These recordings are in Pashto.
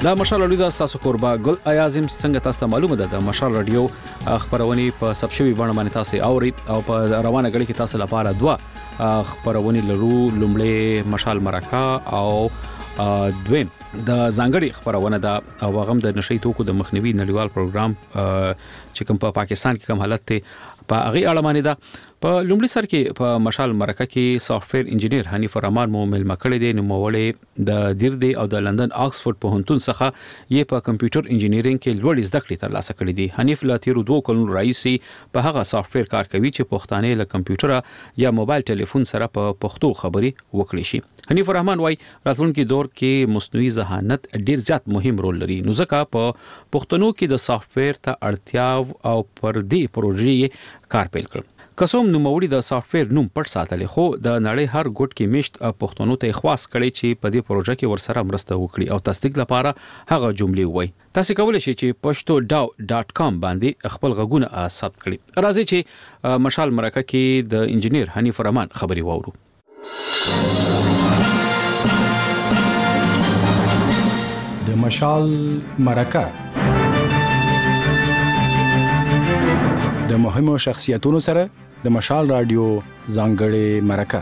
دا مشال رادیو تاسو قربا ګل ایازم څنګه تاسو معلومه ده د مشال رادیو خبرونه په سبشوي باندې باندې تاسو اوري او په روانه غړي کې تاسو لپاره دوا خبرونه لرو لومړی مشال مرکه او دویم د ځانګړي خبرونه ده او غم د نشي توکو د مخنیوي نړیوال پروګرام چې کوم په پاکستان کې کوم حالت ته په هغه اړه باندې ده په لومړي سر کې په مشال مرکه کې سافټویر انجینیر حنیف الرحمن مو مل مکړې دي نو مولې د دیردي او د لندن آکسفورد په هنتون څخه یې په کمپیوټر انجینیرینګ کې لوړ زده کړې ترلاسه کړې دي. حنیف لا تیرو 2 کلونو راځي په هغه سافټویر کار کوي چې پښتانه له کمپیوټر یا موبایل ټلیفون سره په پښتو خبري وکړي شي. حنیف الرحمن وايي راتلونکي دور کې مصنوعي ذهانت ډیر زیات مهم رول لري نو ځکه په پښتنو کې د سافټویر ته اړتیا او پر دې پروژې کار پیل کړ. قسم نو موري د سافټویر نوم پټ ساتلې خو د نړۍ هر ګوټ کې مشت پښتنو ته خواص کړي چې په دې پروژه کې ورسره مرسته وکړي او تصدیق لپاره هغه جملې وایي. تاسو کولای شئ چې pashto.com باندې خپل غږونه ثبت کړئ. راځي چې مشال مرکه کې د انجینیر حنیف الرحمن خبري واورو. د مشال مرکه د مهمو شخصیتونو سره د مشال رادیو ځانګړې مرکه.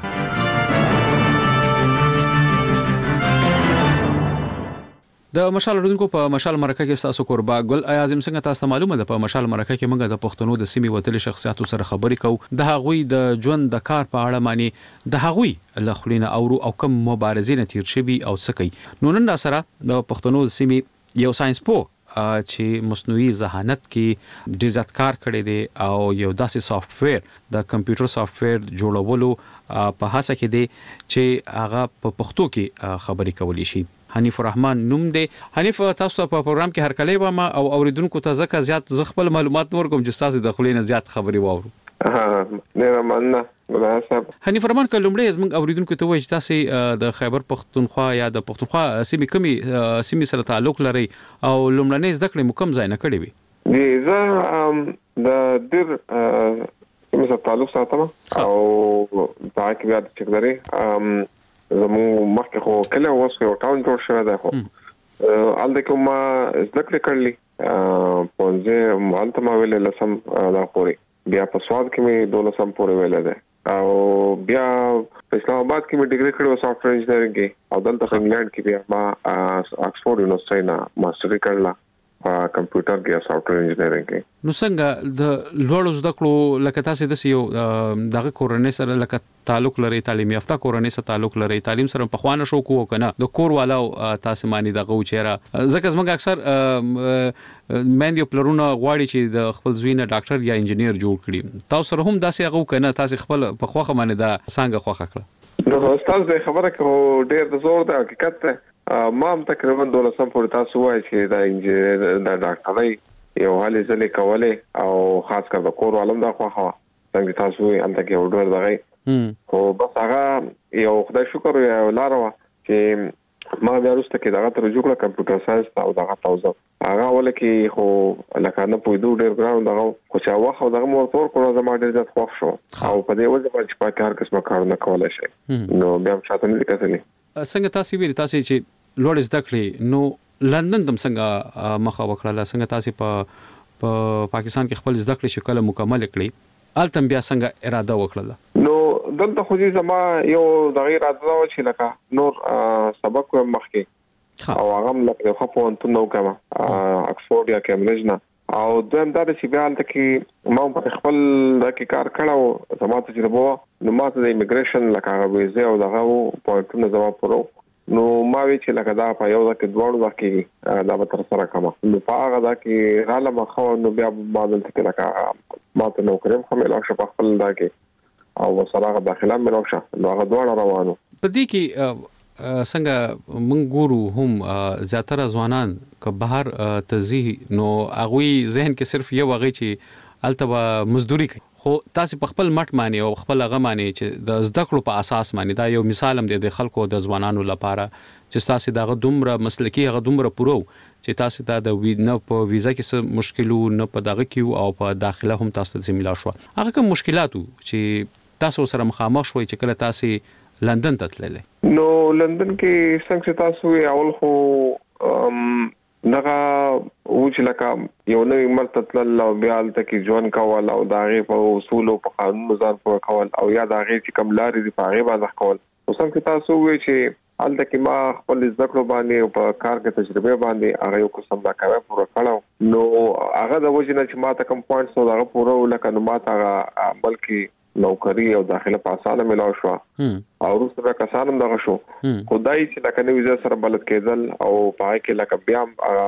د مشال رادیو په مشال مرکه کې تاسو قربا ګل ایازم څنګه تاسو معلومه ده په مشال مرکه کې موږ د پښتنو د سیمې وتلي شخصیتونو سره خبرې کوو د هغوی د ژوند د کار په اړه معنی د هغوی له خلینو او کوم مبارزې نه تیر شوي او څه کوي. نو نن سره د پښتنو د سیمې یو ساينس پو چې مصنوعي ذهانت کې ډیر ځات کار کړی دی او یو داسې سافټویر د کمپیوټر سافټویر جوړولو په هڅه کې دی چې هغه په پښتو کې خبرې کولی شي. حنیف الرحمن نوم دی. حنیف تاسو په پروګرام کې هر کله ما او اوریدونکو ته ځکه زیات خپل معلومات ورکوم چې تاسو د خلینو زیات خبرې واورو. نه مننه مناسب. حنیف الرحمن کلمړې زموږ اوریدونکو ته وایي چې تاسو د خیبر پښتونخوا یا د پښتونخوا سیمې سره تعلق لري او لومړنۍ زده کړې مو کوم ځای نه کړې وي؟ زه د ډیر سیمې سره تعلق ساتم او دا کې بیا چې لري زمو مخکې خو کله اوس یو ټاون جوړ شوی دی خو الته کوم زده کړې کړلې پونځه مالته ما ویل لسم دا خوري بیا په سواد کې مې 12 پورې ویل ده او بیا په اسلام آباد کې مې ډیګري کړو سافټویر انجینیرینګ کې او دلته انګلند کې بیا ما آکسفورد یونیورسيټي نه ماستري کړله په کمپیوټر کې سافټویر انجینیرینګ کې. نو څنګه د لوړو زده کړو لکه تاسو د یو دغه کورنۍ سره لکه تعلق لري تعلیم یافته کورنۍ سره تعلق لري تعلیم سره په خوانه شو کو کنه د کور والو تاسو مانی دغه چیرې ځکه زموږ اکثر مېندې پلرونه غواړي چې د خپل زوینه ډاکټر یا انجینیر جوړ کړي تاسو سره هم داسې هغه کنه تاسو خپل په خوخه باندې دا څنګه خوخه کړه؟ نو استاد خبره کوم ډېر د زور د حقیقت ما هم تقریبا 12 پورې تاسو وایي چې دا انجینیر دا ډاکټرای یو حالې ځلې کوله او خاص کر د کور عالم دا خوخه څنګه تاسو یې انت کې وډور دغه خو بس هغه یو خدای شکر یو لارو چې ما بیا وروسته کې دغه تر جوړه کمپیوټر ساينس او دغه تاسو هغه ولکه خو لکه نه پویدو ډېر ګراوند دغه خو چې واخو دغه موتور کړو زما ډېر ځات خوښ شو او په دې وجه باندې په کار قسمه کارونه کولای شي نو بیا شاته نه کتلې څنګه تاسو ویل تاسو چې لوړ زده کړې نو لندن تم څنګه مخه وکړه څنګه تاسو په پاکستان کې خپل زده کړې شکل مکمل کړې التم بیا څنګه اراده وکړه؟ نو دلته خو دې زما یو دغه اراده و چې لکه نور سبق مخکې او هغه لکه خو په انت نو کما اکسفورد یا کیمبرج نه او دویم دا چې بیا الته کې ما په خپل دغه کار کړو زما ته چې وو نو ماته د ایمیګریشن لکه ویزه او دغه پوینټونه زما پرو نو ما وی چې لکه دا په یو ځکه دوړو ځکه دا به تر سره کما نو په هغه ځکه رااله مخه نو بیا ما دلته کې لکه ما ته نو کریم خو مې لا شپ خپل دغه او وسراغه داخله مې راوشه نو هغه دوړ روانو په دې کې څنګه موږ ګورو هم زیاتره ځوانان که بهر تزیه نو هغه ذهن کې صرف یو هغه چې التبه مزدوري کوي خو تاسو په خپل مټ معنی او خپل هغه معنی چې د زده کړو په اساس معنی دا یو مثال هم دی د خلکو د ځوانانو لپاره چې تاسو دغه دومره مسلکی هغه دومره پرو چې تاسو ته د نه په ویزا کې څه مشکلو نه په دغه کې او په داخله هم تاسو ته ملا شو هغه کوم مشکلاتو چې تاسو سره مخامخ شوي چې کله تاسو لندن ته تللی؟ نو لندن کې څنګه تاسو اول خو دغه چې لکه یو نوی مرتتل او بیا تکي ژوند کول او داغه په اصول او په قانون ځان پوره کول او یا داغه چې کوم لارې دی په هغه باندې کول اوس هم تاسو وی چې الته کې ما خپل ذکر باندې او په کار کې تجربه باندې هغه یو قسم دا کار پوره کړو نو هغه د وجنه چې ما ته کوم پوینټس او هغه پوره ولکه نو ما ته بلکې نوکری او داخله پاساله ملاو شو او روسه کسانم دغه شو خدای چې لکه نو ویزه سره بلد کېدل او پای کې لکه بیا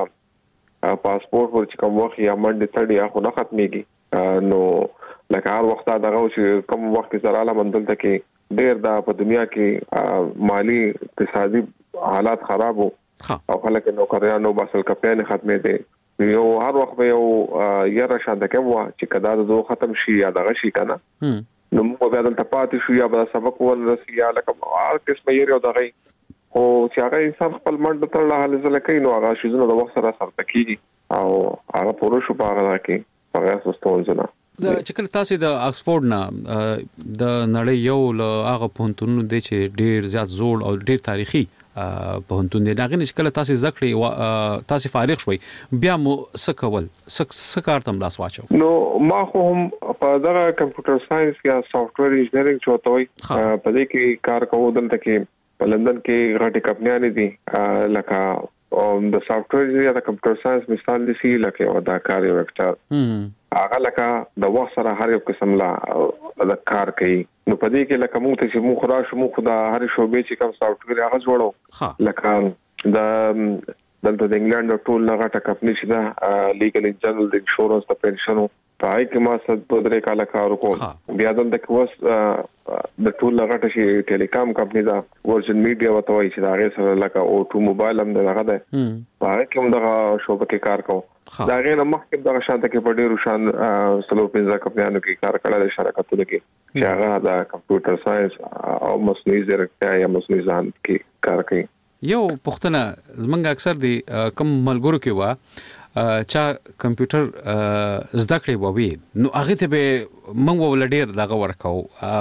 پاسپورت ورچ کوم وخت یا منډه تړي خو نه ختميږي نو لکه هر وخت دغه چې کوم وخت سره له مندل ته کې ډېر دا په دنیا کې مالی اقتصادي حالات خراب او خلک نوکریانو باسل کپلان ختمه دي یو هر وخت یو یاره شاده کوم چې کدا د ختم شي یا دغه شي کنه نو موږ بیا دلته پاتې شو یا به سبق ولرسي یا لکه هر قسمه یې یو دغه او چې هغه انسان خپل منډه تر له حل زله کوي نو هغه شیزونه د وخت سره سره کیږي او هغه پوره شو په هغه کې هغه سستول ځنه چې کله تاسو د آکسفورد نه د نړۍ یو له هغه پونتونو د چې ډیر زیات زوړ او ډیر تاریخي پونتون دی هغه چې کله تاسو ذکر تاسو فارغ شوي بیا مو سکول سکار تم لاس واچو نو ما خو هم په دغه کمپیوټر ساينس یا سافټویر انجینرینګ چوتوي په دې کې کار کوم دلته کې په لندن کې غټي کمپنیانې دي لکه د سافټویر یا د کمپیوټر ساينس مثال دي سی لکه او دا کار یو وکټر هغه لکه د وخت سره هر یو قسم لا د کار کوي نو په دې کې لکه موږ ته چې موږ خورا شو موږ خدا هر شوبې چې کوم سافټویر هغه جوړو لکه د انګلند ټول لغه کمپنی چې دا لیګل جنرال د انشورنس د پنشنو پای کې ما ست په درې کال کار وکړ بیا د کوس د ټول لغه شي ټیلیکام کمپنی دا ورجن میډیا وتوي چې دا غي سره لکه او ټو موبایل هم دغه ده پای کې هم دغه شوبه کې کار کوم دا غي نه مخکې دغه شانته کې په ډیرو شان سلو پنځه کمپنیانو کې کار کړل شرکتونو کې چې هغه د کمپیوټر ساينس او مصنوعي ځیرکتیا یا مصنوعي ځان کې کار کوي یو پښتنه زمونږ اکثر دي کم ملګرو کې وا چا کمپیوټر زده کړی ووي نو هغه ته به موږ ولډیر دغه ورکاو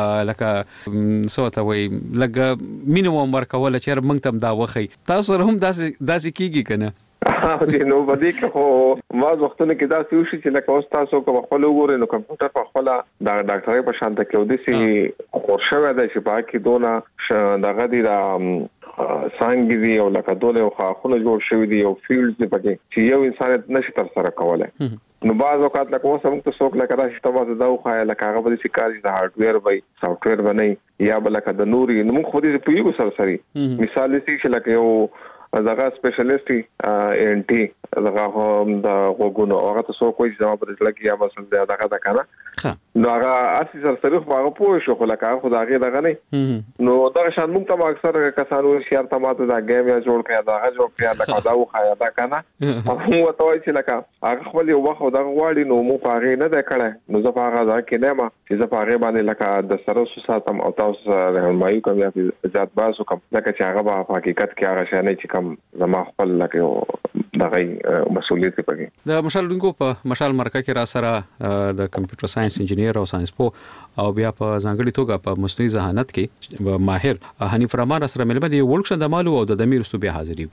لکه سوته وي لکه مینیمم ورکول چې موږ تم دا وخی تاسو هم داسې کیږي کنه نو باندې که ما وختونه کې دا سوشي چې لکه اوس تاسو کوم خپل وګورئ نو کمپیوټر په خپل د ډاکټرۍ په شان ته کې ودی خورشوه ده چې باقي دونه دغه دي دا څنګه دی او لکه دونه خاخونه جوړ شوی دی او فیلډز دی پکې چې یو انسان نشي تر سره کولای نو بعض اوقات لکه اوس موږ ته څوک لکه راشي تاسو دا خو لکه هغه به سکاري د هارډویر وای سافټویر باندې یا بل لکه د نوري نو خو دې په یو سره مثال دې چې لکه یو دغه سپیشلیسټي ان ټي دغه هم د غوګونو هغه تاسو کوی ځواب درلګي یا مثلا دغه د کنه نو هغه اسی سره خو هغه پوه شو خو لکه خو دغه نه نو دغه شان موږ ته اکثر کسانو شیار ته ماته دا گیم یا جوړ کړی دا جوړ کړی دا دا خو دا کنه هغه وته چې لکه هغه خپل یو وخت دغه واړی نو مو پاره نه ده کړه نو زه هغه دا کې نه ما چې زه پاره باندې لکه د سره ساتم او تاسو رهنمایي کوم یا ذات باسو کوم لکه چې هغه په حقیقت کې هغه شانه چې کوم زما خپل لکه دغه مسؤلیت پکې د مشال دونکو په مشال مرکه کې را سره د کمپیوټر ساينس انجینیر او ساينس پو او بیا په ځانګړي توګه په مصنوعي ذهانت کې ماهر حنیف رحمان سره ملمه دی ورکشن د مالو او د دمیر صوبې حاضرې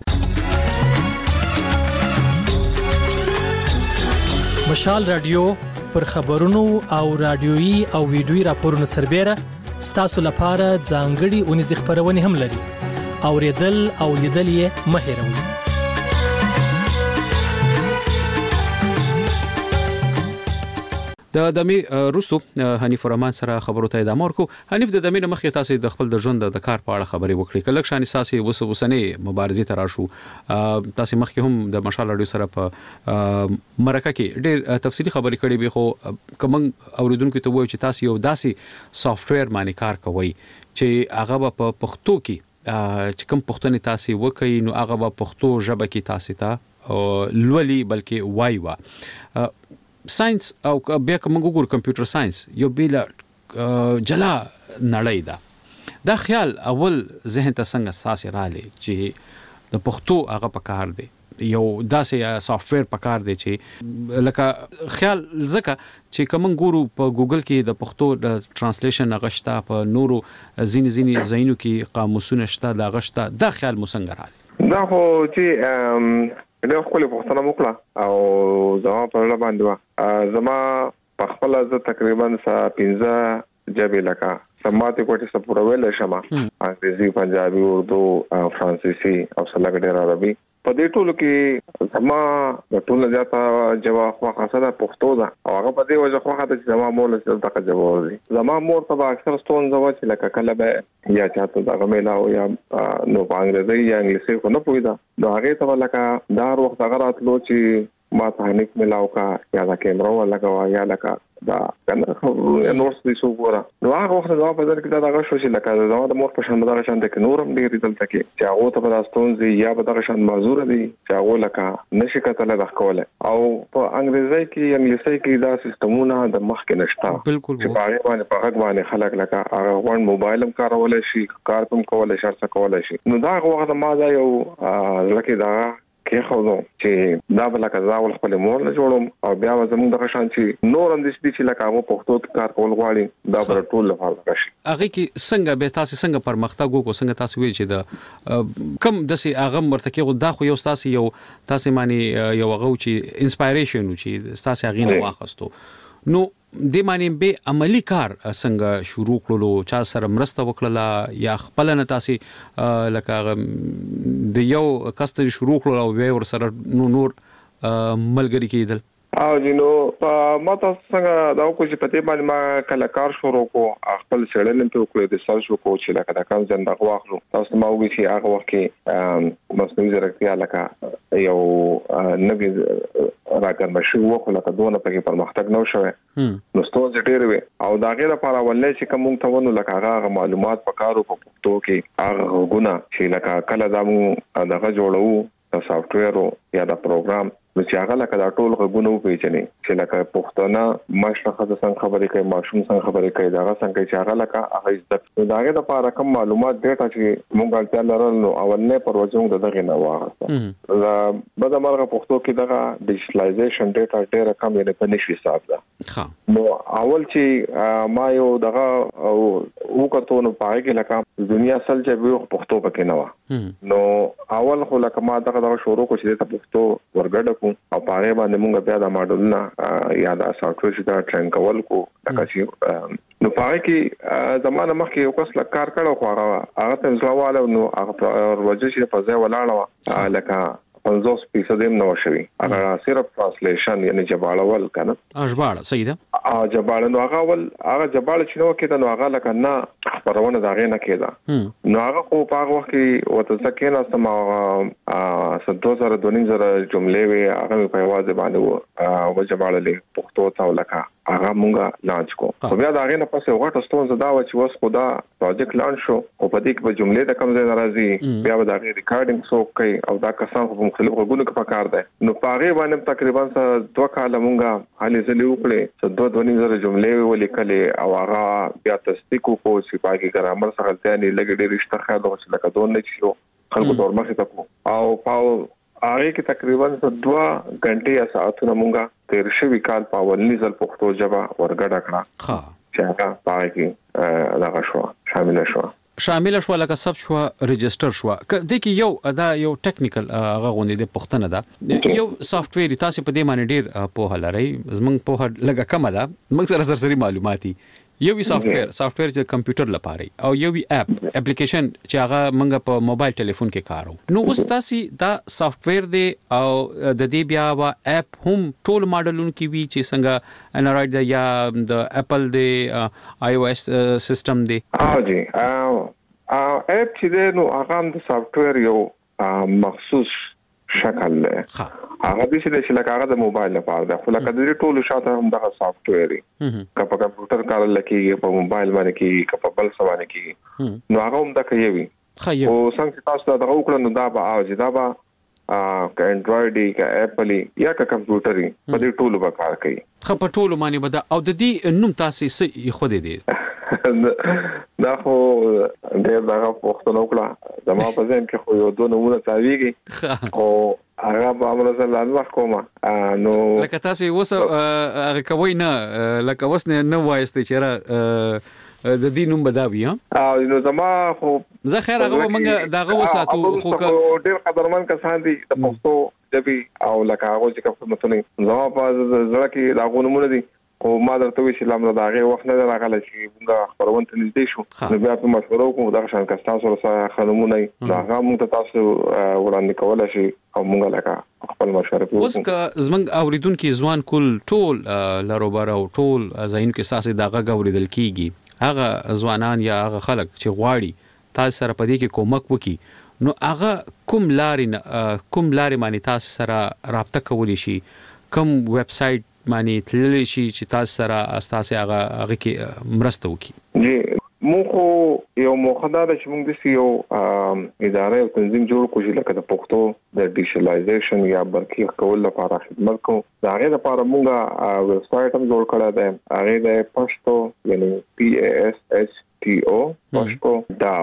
مشال رادیو پر خبرونو او رادیويي او ویډیويي راپورونو سربېره ستاسو لپاره ځانګړي اونیز خبرونه هم لري اوریدل او لیدل یې مه هېروئ د دمي روسو حنیف رحمان سره خبرو ته ادامه ورکو حنیف د دمي مخې تاسو د خپل د ژوند د کار په اړه خبرې وکړي کله شان اساسي وسنې مبارزې تر شو تاسو مخکې هم د مشال رادیو سره په مرکه کې ډېر تفصیلی خبرې کړې به خو کوم اوریدونکو ته وایي چې تاسو یو داسې سافټویر باندې کار کوئ چې هغه په پښتو کې چې کوم پښتني تاسو وکړي نو هغه په پښتو ژبه کې تاسو ته لولي بلکې وایوا ساينس او بیا کوم ګور کمپیوټر ساينس یو بیل جلا نړۍ دا خیال اول ذهن ته څنګه ساسي رالی چې د پښتو هغه پکار دی یو داسې سافټویر پکار دی چې لکه خیال زکه چې کوم ګورو په ګوګل کې د پښتو د ترانسلیشن غشتا په نورو زینو کې قاموسونه شته دا غشتا دا خیال مسنګ رالی دا خو چې ډېر خپل پوښتنه وکړه او زما په اړه باندې زما په خپل ز تقریبا 15 جبه لکه سماعتي کوټه سپورویل شمه انګریزي پنجابي اردو فرانسیسي او سلګ ډېر عربي په دې ټولو کې زما د ټولو زیاته جواب خاصه د پښتو ده او هغه په دې وجه خو هغه چې زما مور له دغه جواب دي زما مور ته اکثر ستون زوا چې لکه کله به یا چاته دغه میلا او یا نو انګریزي یا انګلیسي خو نه پوهیدا نو هغه ته لکه دا وخت هغه راتلو چې ما ته نیک ملاو کا یا دا کیمرا ولا یا لکه دا کنه نور څه څه ګوره نو هغه وخت دا په ځل کې دا هغه شو چې لکه دا د مور په شان دغه شان د نورم ډیر دلته کې چې هغه ته په داستون زی یا په دغه شان معذور دي چې هغه لکه نشي کتل د کوله او په انګریزي کې انګلیسي کې دا سیستمونه د مخ کې نشته بالکل چې په باندې په هغه باندې خلک لکه هغه ون موبایل هم کارول شي کار هم کول شي څه کول شي نو دا هغه وخت ما دا یو لکه دا کې خو نو چې دا بل کزا ول خپل مور نه جوړم او بیا زموږ د شان چې نور هم د دې چې لکه هغه پښتو کار کول غواړي دا پر ټول لپاره شي هغه کې څنګه به تاسو څنګه پرمختګ وکړو څنګه تاسو وی چې د کم د سي هغه مرتکه دا خو یو تاسو یو تاسو معنی یو هغه چې انسپایریشن چې تاسو هغه نه واخستو نو د معنی به عملی کار څنګه شروع کړلو چا سره مرسته وکړه یا خپل نه تاسو لکه د یو کستر شروع کړلو او ور سره نور ملګری کېدل او جنو ما تاسو څنګه دا کو چې پته باندې ما کله کار شروع کو خپل سړل په کوله د سر شو کو چې لکه دا کم زنده غواخلو تاسو ما وی چې هغه وخت کې مصنوعي ځیرکتیا لکه یو نوی راګر مشو وکړه لکه دونه په پرمختګ نو شوه نو ستاسو ډېر وي او دا غیر لپاره ولې چې کوم ته ونه لکه هغه معلومات پکارو په پښتو کې هغه غونه چې لکه کله دا مو دغه جوړو د سافټویر یا د پروګرام نو چې هغه لکه دا ټول غوونه وپیژني چې لکه پښتانه مشرخه د څنګه خبرې کوي ماشوم څنګه خبرې کوي دا څنګه چې هغه لکه هغه زده داګه د لپاره کوم معلومات ډیټا چې مونږ اړتیا لرل نو اولنه پروژه دغه نه واغسته دا بده مرغه پښتو کې دغه ډیجیټلایزیشن ډیټا ډیره کم نه په نشي حساب ده نو اول چې ما یو دغه وکړو نو پای کې لکه دنیا اصل چې به پښتو پکې نه و نو اول خو لکه ما دغه شروع کو چې د پښتو ورګډ او پاره باندې موږ بیا د ماډلونه یا د سافټویر چې دا ټرین کول کو لکه چې نو پاره کې زمانه مخکې یو کس کار کړو خو هغه ته ځواله نو هغه ورځي چې په ځای ولاړ لکه 50% نو شوی هغه صرف ترانسلیشن یعنی جباړول کنه اجباړه صحیح ده جباړه نو هغه جباړه چې نو کېده نو هغه لکه نه خبرونه دا غي نه کېده نو هغه خو په هغه وخت کې وته ځکه سم 2000 جملې وي هغه په واځ باندې و جباړلې پښتو ته لکه هغه مونږه لانچ کو خو بیا دا غي نه پسې وغټ ستون زدا و چې وس خدا پروجیکټ لانچ شو او په دې کې به جملې د کم ځای ناراضي بیا به دا غي ریکارډینګ سو کوي او دا کسان په مختلفو غوږونو کې پکار دي نو پاره باندې تقریبا 2 کال مونږه حالې زلي وکړي 2.5 جملې ولیکلې او هغه بیا تصدیق کو چې پاکي ګرامر څخه ځانې لګې ډېر رښتیا خاله چې لکه دون نه شو خلکو تور مخې تکو او پاو هغه کې تقریبا 2 غنټې یا ساعتونه مونږه تیر شوی کال په ولني ځل پښتو ژبه ورګډه کړه چې هغه پاره کې هغه شو شامل شو لکه سب شو ريجستر شو د کې یو دا یو ټیکنیکل هغه غونډې د پښتنه ده یو سافټویر تاسو په دې باندې ډیر په لری زمنګ په لګه کم ده موږ سره سرسري معلوماتي یو سافټویر چې کمپیوټر لپاره او یو اپلیکیشن چې هغه موږ په موبایل ټلیفون کې کارو نو اوس تاسو دا سافټویر دی او د دې بیا وا اپ هم ټول ماډلونو کې وی چې څنګه انډراید دی یا د اپل دی آی او اس سیستم دی جی اپ چې دی نو هغه د سافټویر یو مخصوص شکل له هغه د چې لکه هغه د موبایل لپاره ده خو لکه د ټولو شاته هم دغه سافټویر که په کمپیوټر کار لکه په موبایل باندې کې که په بل څه باندې کې نو هغه هم د کوي او څنګه تاسو دا وکړو نو دا به او دا به که انډراید که اپل یا که کمپیوټر په دې ټولو به کار کوي خو په ټولو باندې به او د دې نوم تاسو یې خو دې دا خو ډېر دا پښتنو کړه زما په ځین کې خو یو دوه نمونه تاویږي او هغه به امر زه لاندې کومه نو لکه تاسو اوس هغه کوي نه لکه اوس نه وایسته چې را د دې نوم بداوي نو زما خو زه خیر هغه موږ داغه وساتو خو ډېر قدرمن کسان دي د پښتو ژبې او لکه هغه چې خدمتونه زما په زړه کې دا غوښمنه دي او ما درته وی چې لامل دا غي وخت نه راغله چې موږ خبرونه نږدې شو نو بیا په مشوره کوم دا شان کستا سره خلمونه دا موږ ته تاسو وړاندې کولای شي او موږ لکه خپل مشوره کوو اوس که زمنګ اوریدونکو ځوان کول ټول لروبر او ټول ځاین کې ساسي داغه اوریدل کیږي هغه ځوانان یا هغه خلک چې غواړي تاسو سره پدې کې کومک وکړي نو هغه کوم لارې معنی تاسو سره رابطه کولی شي کوم ویب سټ معنی تللی شي چې تاسو سره اساسي هغه کې مرسته وکړي جی مو خو یو مخدار چې موږ د یو ادارې او تنظیم جوړ کوو لکه د پښتو د ډیجیټلایزیشن یا برخې کول لپاره خدمت کوو دا غي لپاره موږ ویب سټ هم جوړ کړی دی هغه د پښتو یعنی PASHTO پښتو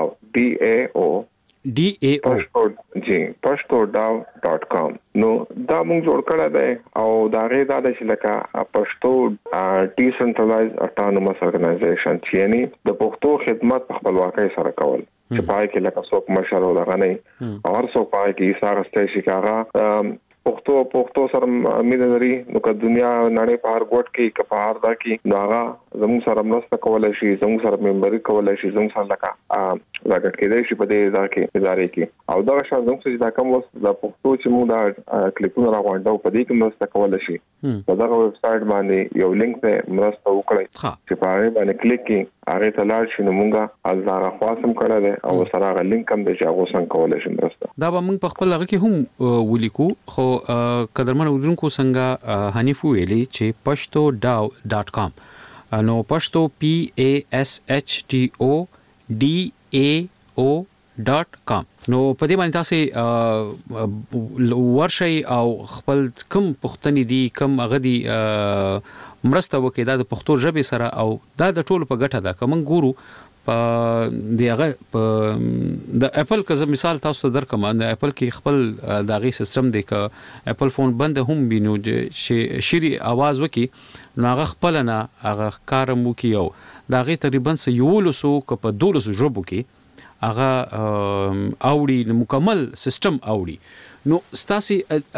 DAO pashto.com نو دا موږ جوړ کړی دی او دا غي دا چې لکه پښتو ډیسنټرلایز اټانومس ارګنایزیشن چې یعنی د پښتو خدمت په خپلواکۍ سره کول چې پای کې لکه څوک مشر ولغنی او هر څوک پای کې ساره ستاسو کاغه پښتو سره مینځري نو که دنیا نړۍ په هر ګوټ کې کفار دا کې ناغه زموږ سره مرسته کولای شي زموږ سره ممبري کولای شي زموږ سره لکه راګټ کېدای شي په دې ادارې کې او دا شان زموږ چې دا کوم وس د پښتو چې موږ دا کلیپونه راغونډو په دې کې مرسته کولای شي په دا ویب سټ باندې یو لینک ته مرسته وکړئ چې په هغه باندې کلیک کړئ هغه ته لاړ شئ نو موږ ازاره خاصم کړل او سره هغه لینک هم د هغه څنګه کولای شي مرسته دا به موږ په خپل هغه کې هم ولیکو خو قدرمن اودونکو څنګه حنیف ویلي چې pashto.com نو پښتو PASHTO.DAO.com نو په دې باندې تاسو ورشي او خپل کم پښتني دي کم غدي مرسته وکړي د پښتو ژبې سره او دا د ټولو په ګټه ده کوم ګورو دیغه د اپل که مثال تاسو ته درکم د اپل کې خپل داغي سیستم دی ک اپل فون بند هم بینو چې شری आवाज وکي نو هغه خپل نه هغه کارم وکي او داغي تقریبا 100 ک په 200 ژبو کې هغه اوړي مکمل سیستم اوړي نو ستاسي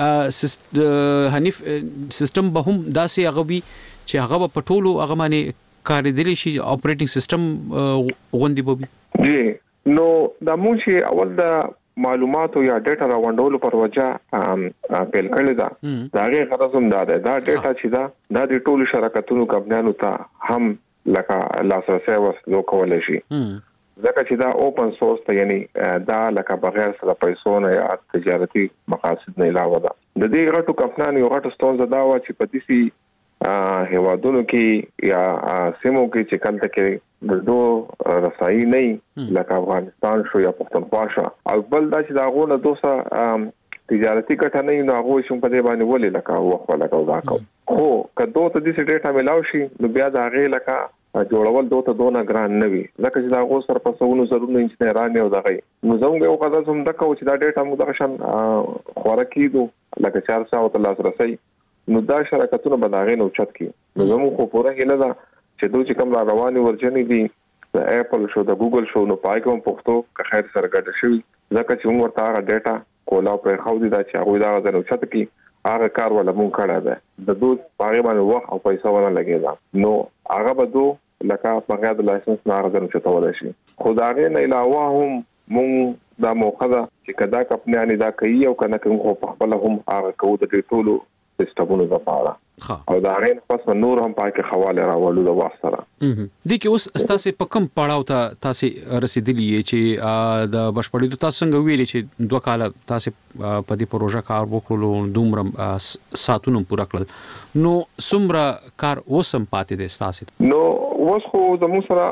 حنیف سیستم به هم داسې هغه وي چې هغه په ټولو هغه باندې کاریدلی شي اپریټینګ سیستم غوندي بوبي جی نو د مونږه اول د معلوماتو یا ډیټا راوندولو پر وجه پیل کړل دا هغه غرض هم دا ډیټا چې دا د ټولو شرکتونو کمپنیانو ته هم لکه لاسرسي وسلو کولای شي ځکه چې دا اوپن سورس ته یعنی دا لکه بغیر سره پیسو نه یا تجارتي مقاصد نه علاوه ده د دې غټو کمپنیانو یو غټ ستونزه دا و چې په دې هیوادونو کې یا سیمو کې چې کله کې د دوه رسایي نه لکه افغانستان شو یا پښتونخوا شو او بل دا چې دا غوونه دوسه تجارتي ګټه نه نو هغه شوم په دې باندې ولې لکه وخت لکه وکاو خو کله ته دې ډیټا ملاوي شي نو بیا دا غي لکه جوړول دوته دونه ګران نه وي ځکه چې دا غو سر په سونو ضروري انجنیران یو دغه نو زموږ یو قضا هم دغه چې دا ډیټا موږ دغه شان خورکیدو لکه 400 او تل رسي نو دا شرکتونه بداغې نو چت کی نو زموږ خو پوره هله دا چې دوی چې کوم رواني ورجنې دي د اپل شو د ګوګل شو نو پای کوم پښتو که خیر سره ګډ شي ځکه چې موږ ورته هغه ډیټا کولا په خو دي دا چې هغه دا غوښنه چت کی هغه کار ولا مونږ کړه ده د دوی پاره باندې وخت او پیسې ونه لګیدا نو هغه به دو لکه بغیر د لایسنس نه غوښنه چتول شي خدای نه علاوه هم مونږ دا موخه چې کدا کپنیانی دا کوي او کنه کوم په خپل هم هغه کوو د ټولو سیستمونو لپاره او دا غین پس نور هم پاکه حواله راولو د واسطه دي کې اوس تاسو په کوم پړاو ته تاسو رسیدلی چې د بشپړېدو تاسو څنګه ویلي چې 2 کال تاسو په دې پروژه کار وکړو دومره ساتونو پوره کړل نو څومره کار وسم پاتې دي تاسو نو اوس خو زموږ سره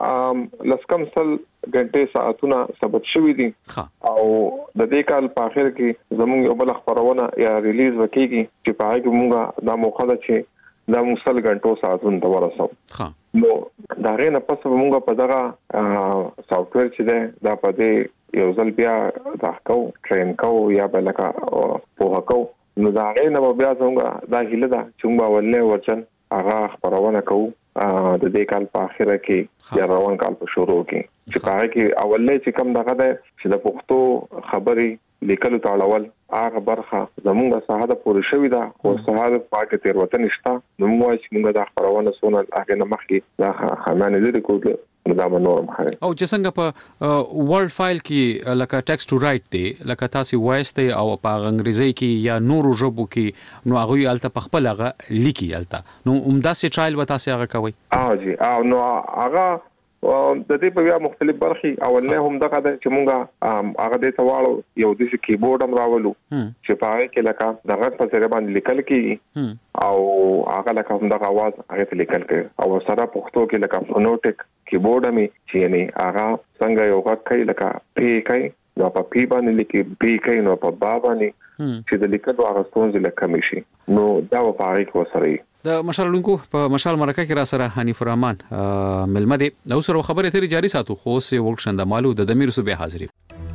لسکم سل غنټه ساعتونه ثبت شوې دي او د دې کال په اخر کې زموږ یو بل خبرونه یا ریلیز وکړي چې په هغه موږ دا موخه ده چې دا موږ سل غنټو ساعتونه د ورسو نو دا غینه پس موږ په دغه سافټویر چې دا په دې یو ځل بیا دا کو ټرین کو یا بلکه په هکو نو دا غینه بیا څنګه دا هله ده چې موږ ولې ورچن هغه خبرونه کوو د دې کال په اخره کې یا روان کال په شروع کې چې پاره کې اولې چې کم دغه ده چې د پښتو خبرې لیکلو تاړول هغه برخه زموږه ساحه پورې شوې ده او ساحه پاکه تیروتنه نشته نو موږ چې موږ د خبرونه سونه هغه نه مخکې دا خمانه لري کوله دا نورم خره او چې څنګه په ورډ فایل کې لکه ټیکست ټو رائټ دی لکه تاسو وایس ته او په انګریزي کې یا نورو ژبو کې نو هغه الته په خپل هغه لیکي الته نو عمده سي ټرایل و تاسو هغه کوي جی نو هغه د دې په بیا مختلف برخې اولنه هم دغه چې مونږه هغه د تواړو یو د کیبورډ هم راولو چې پاره کې لکه دغه په ځای باندې لیکل کیږي او هغه لکه هم دغه आवाज هغه لیکل کوي او سره پښتو کې لکه فونوټیک کیبورډ می چې یعنی هغه څنګه یو غږ کوي لکه پی کوي نو په پی باندې لیکي بی کوي نو په با باندې چې د لیکلو هغه ستونزې لکه مشي نو دا په پاره کې وسري د مشال لونکو په مشال مرکه کې را سره حنیف الرحمن ملمه دي نو سره خبره تیری جاری ساتو خو سه ورکشنده مالو د دمیر صوبې حاضرې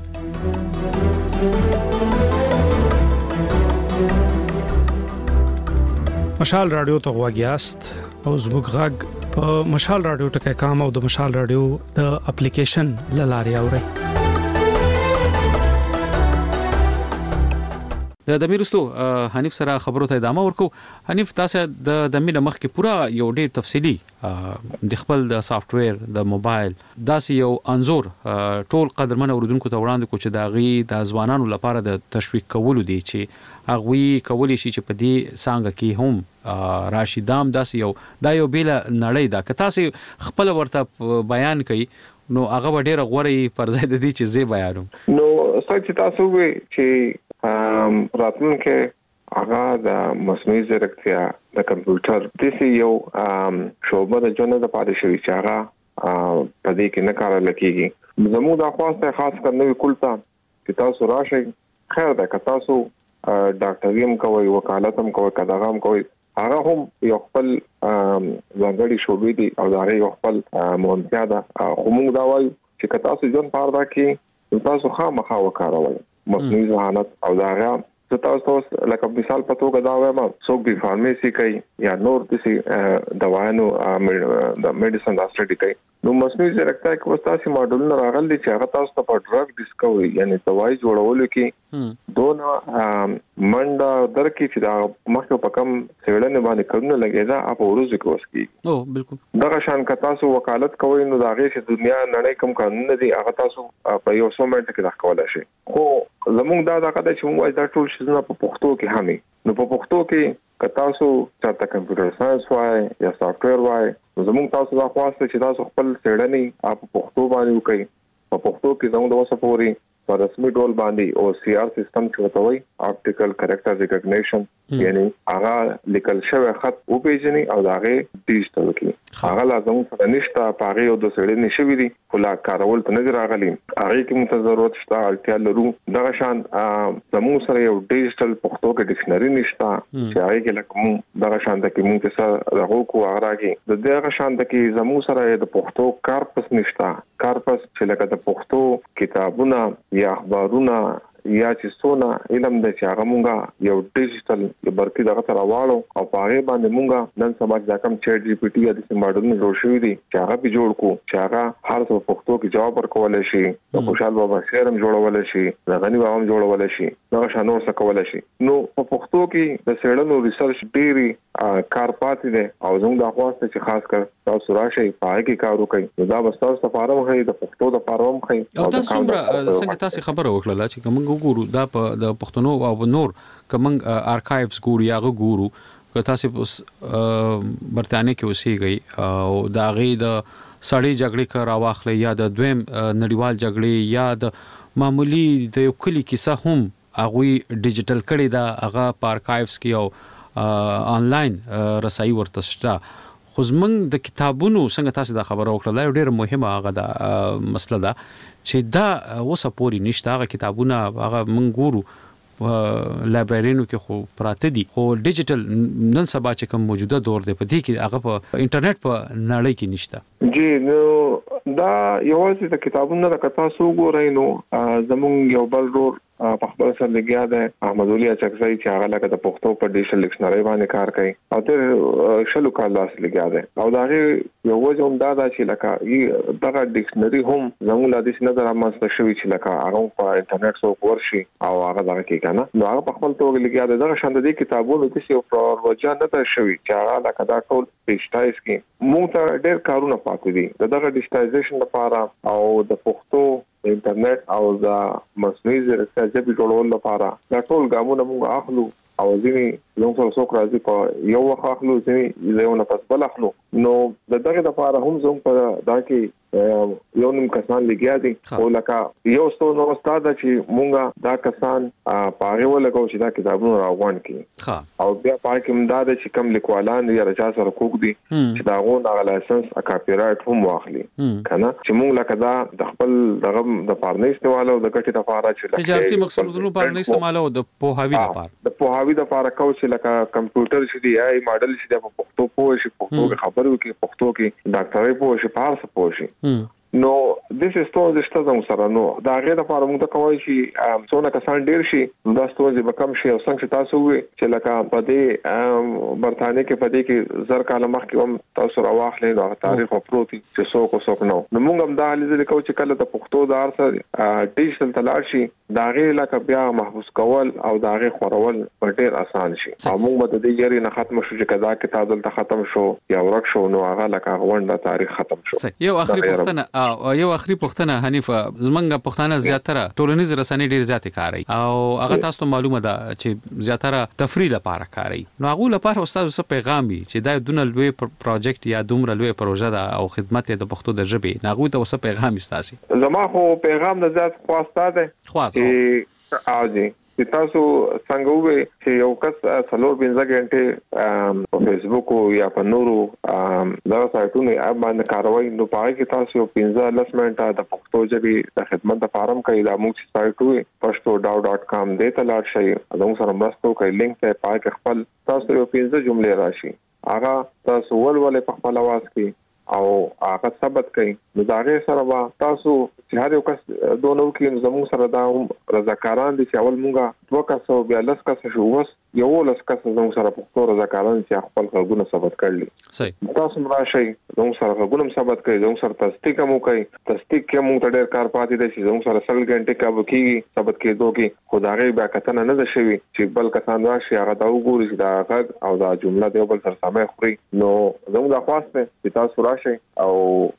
مشال رادیو ته غواګیاست او زموږ غږ په مشال رادیو ټکي کام او د مشال رادیو د اپلیکیشن لاري اوري د دمیرستو حنیف سره خبرو ته ادامه ورکو حنیف تاسو د دمیر مخ کې پورا یو ډیر تفصیلی د خپل د سافټویر د موبایل داسې یو انزور ټول قدرمن اوردونکو ته وړاندې کو چې دا غي د ځوانانو لپاره د تشویق کولو دی چې هغه کولی شي چې په دې څنګه کې هم راشدام داسې یو دا یو بیل نړۍ دا که تاسو خپل ورته بیان کړئ نو هغه ډیره غوړی پر ځای د دې چې زی بیانوم نو څنګه تاسو وی چې راتلونکې هغه د مصنوعي ځیرکتیا د کمپیوټر د یو شوبه د ژوند د پاره شوی چې هغه په دې کې نه کار لکېږي زموږ د خواسته خاص کر نوې کولتا چې تاسو راشي خیر ده که تاسو ډاکټریم کوي وکالت هم کوي کداغم کوي هغه هم یو خپل ځانګړي شوبې دي او دا یو خپل مونږه ده خو موږ دا وایو چې که تاسو ژوند پاره دا کې تاسو خامخا وکاروي مصنوعي ذهانت او دا غا تاسو لکه مثال په توګه دا وایم څوک به فارمیسي کوي یا نور د دوايانو د میډیسن دا سټډي کوي نو مصنوعي ځیرکتیا کې تاسو ماډلونه راغلي چې هغه تاسو ته په ډرګ ډیسکوري یعنی دوايي جوړولو کې دونه منډه درکې چې دا مخکې په کم سیړنه باندې کړنه لګي دا په ورځ کې وسکي او بالکل دا شان که تاسو وکالت کوئ نو دا غي چې دنیا نړۍ کوم قانون دي هغه تاسو په یو څو منټ کې راکولای شي خو زموږ دا کده چې موږ دا ټول شي په پښتو کې همي نو په پښتو کې که تاسو چاته کمپیوټر ساينس وای یا سافټویر وای زموږ تاسو دا خواسته چې تاسو خپل څېړنې په پښتو باندې وکړئ په پښتو کې زموږ د وسپوري په رسمي ډول باندې او سی آر سیستم چې وتوي اپټیکل کریکټر ریکګنیشن یعنی هغه لیکل شوی خط او پیژني او هغه ډیجیټل کی هغه لازم څه نشته پاره یو د سړي نشوي دي خلا کارول ته نه راغلي هغه کې متضررت شته اړتیا لرو دا شان زموږ سره یو ډیجیټل پښتو کې ډکشنری نشته چې هغه کې لکه دا شان د کې موږ څه راغو کو هغه کې د دغه شان د کې زموږ سره د پښتو کارپس نشته کارپس چې لکه د پښتو کتابونه یا اخبارونه یا چې سونه علم د چې هغه مونږه یو ډیجیټل برکی دغه تر واړو او پاره باندې مونږه نن سبا د کوم چیټ جی پی ټی یا د ماډلونو جوړ شوی دي چې هغه به جوړ کو چې هغه هر څه پښتو کې جواب ورکول شي او خوشحال بابا شعرم جوړول شي غنی بابا هم جوړول شي دا شانور څه کول شي نو په پښتو کې د سیړنو ریسرچ ډيري کار پاتې دي او زموږ د خواسته چې خاص کر تاسو راشي پای کې کار وکړي دا بس تاسو لپاره هم د پښتو لپاره هم خي او تاسو څنګه تاسو خبره وکړه چې کوم ګورو دا په د پښتنو او نور کوم ارکایوز ګورو یا ګورو که تاسو برتانیې کې اوسېږئ او دا غي د سړی جګړې کا راواخلې یا د دویم نړیوال جګړې یا د معمولی د یو کلی کیسه هم هغه ډیجیټل کړي دا هغه په ارکایوز کې او انلاین رسایي ورته شته خو زمونږ د کتابونو څنګه تاسو دا خبره وکړه دا ډېر مهمه هغه دا مسله ده چې دا اوسه پوری نشته هغه کتابونه هغه مونږ ګورو لایبرریونو کې خو پراته دي خو ډیجیټل نن سبا چې کوم موجوده دور دی په دې کې هغه په انټرنیټ په نړۍ کې نشته جی نو دا یوازې د کتابونو د کتاسو ګورئ نو زمونږ یو بل ډور په خپل سره لګیا دی احمد ولي اچکزی چې هغه لکه د پښتو په ډیجیټل ډکشنری باندې کار کوي او تر شلو کال لاس لګیا دی او دا یو وجه هم دا چې لکه دغه ډکشنری هم زموږ لا د نظر امسته شوی چې لکه هغه په انټرنیټ سو ورشي او هغه دغه کې کنه نو هغه په خپل توګه لګیا دی دغه شاند دي کتابونو کې یو پروژه نه ده شوی چې هغه لکه دا ټول ډیجیټایز کی موږ ته ډېر کارونه پاتې دي دغه ډیجیټایزیشن لپاره او د پښتو انټرنیټ او د مصنوعي ځیرکتیا ژبې جوړول لپاره دا ټول ګامونه موږ اخلو او ځینې زموږ سره څوک راځي په یو وخت اخلو ځینې یو نه پس بل اخلو نو دغه لپاره هم زموږ په دا کې یو نیم کسان لګیا دي او لکه یو څو نو استاد چې مونږه دا کسان پاره ولګو چې دا کتابونه راوړل کړي او بیا پای کې امداد چې کم لیکوالان یا رچا سره کوک دي چې دا غو نه لایسنس ا کاپی رائټ هم واخلي کنه چې مونږ لکه دا د خپل دغه د پارنې استعمال او د ګټې لپاره چې تجارتي مقصدونو پارنې استعمال او د پوهاوی لپاره چې لکه کمپیوټر چې دی آی ماډل چې د پښتو پوه شي پښتو خبرو کې پښتو کې ډاکټرۍ پوه شي پارس پوه شي نو د سیستم د شتزم سره نو دا غیر لپاره موږ ته کوي چې څونه کسان ډیر شي دا ستونزې به کم شي او څنګه تاسو وي چې لکه په دې برتانیې کې په دې کې زر کال مخکې هم تاسو راوخلې دا تاریخ او پروتي چې څوک نو موږ هم دا لیدل کوي چې کله د پښتو د ارسه ډیجیټل تلار شي دا غیر لکه بیا محفوظ کول او دا غیر خورول ډیر آسان شي او موږ د دې یاري نه ختم شو چې کدا کتاب دلته ختم شو یا ورک شو نو هغه لکه غونډه تاریخ ختم شو یو اخري پوښتنه حنیف زمونږ پښتانه زیاتره ټولنیز رسنۍ ډیر زیات کاروي او هغه تاسو ته معلومه ده چې زیاتره تفریح لپاره کاروي نو هغه لپاره استاد څه پیغام وي چې دا دونه لوی پروژیکټ یا دومره لوی پروژه ده او خدمت د پښتو د ژبې هغه ته څه پیغام استاسي زما خو پیغام د ذات خواسته ده چې اوجي چې تاسو څنګه وې چې یو کس څلور 15 غنټه په فیسبوک او یا په نورو دا سایټونو باندې کاروي نو پای کې تاسو 15 منټه د پښتو ژبې د خدمت لپاره کوي دا موږ سایټ pashto.com دې ته لاړ شئ دا موږ سره مرسته کوي لینک ته پای کې خپل تاسو یو 15 جملې راشي هغه تاسو ولولې په خپل आवाज کې او هغه ثبت کړئ نو دا غي سره تاسو چې هر یو کس دونو کې زموږ سره دا رضاکاران دي چې اول مونږه 2 کس بیا 10 کس شو وس یو 10 کس زموږ سره پښتو رضاکاران چې خپل غوونه ثبت کړل صحیح تاسو مراشي زموږ سره غوونه ثبت کړئ زموږ سره تصدیق مو کوي تصدیق کې مونږ ته ډېر کار پاتې دي چې زموږ سره 100 غنټه کا وکیږي ثبت کېدو کې خدای بیا کتنه نه ده شوی چې بل کسان راشي هغه دا وګوري چې دا غږ او دا جمله دی بل سره سمه خوري نو زموږ د خواسته چې تاسو راشي او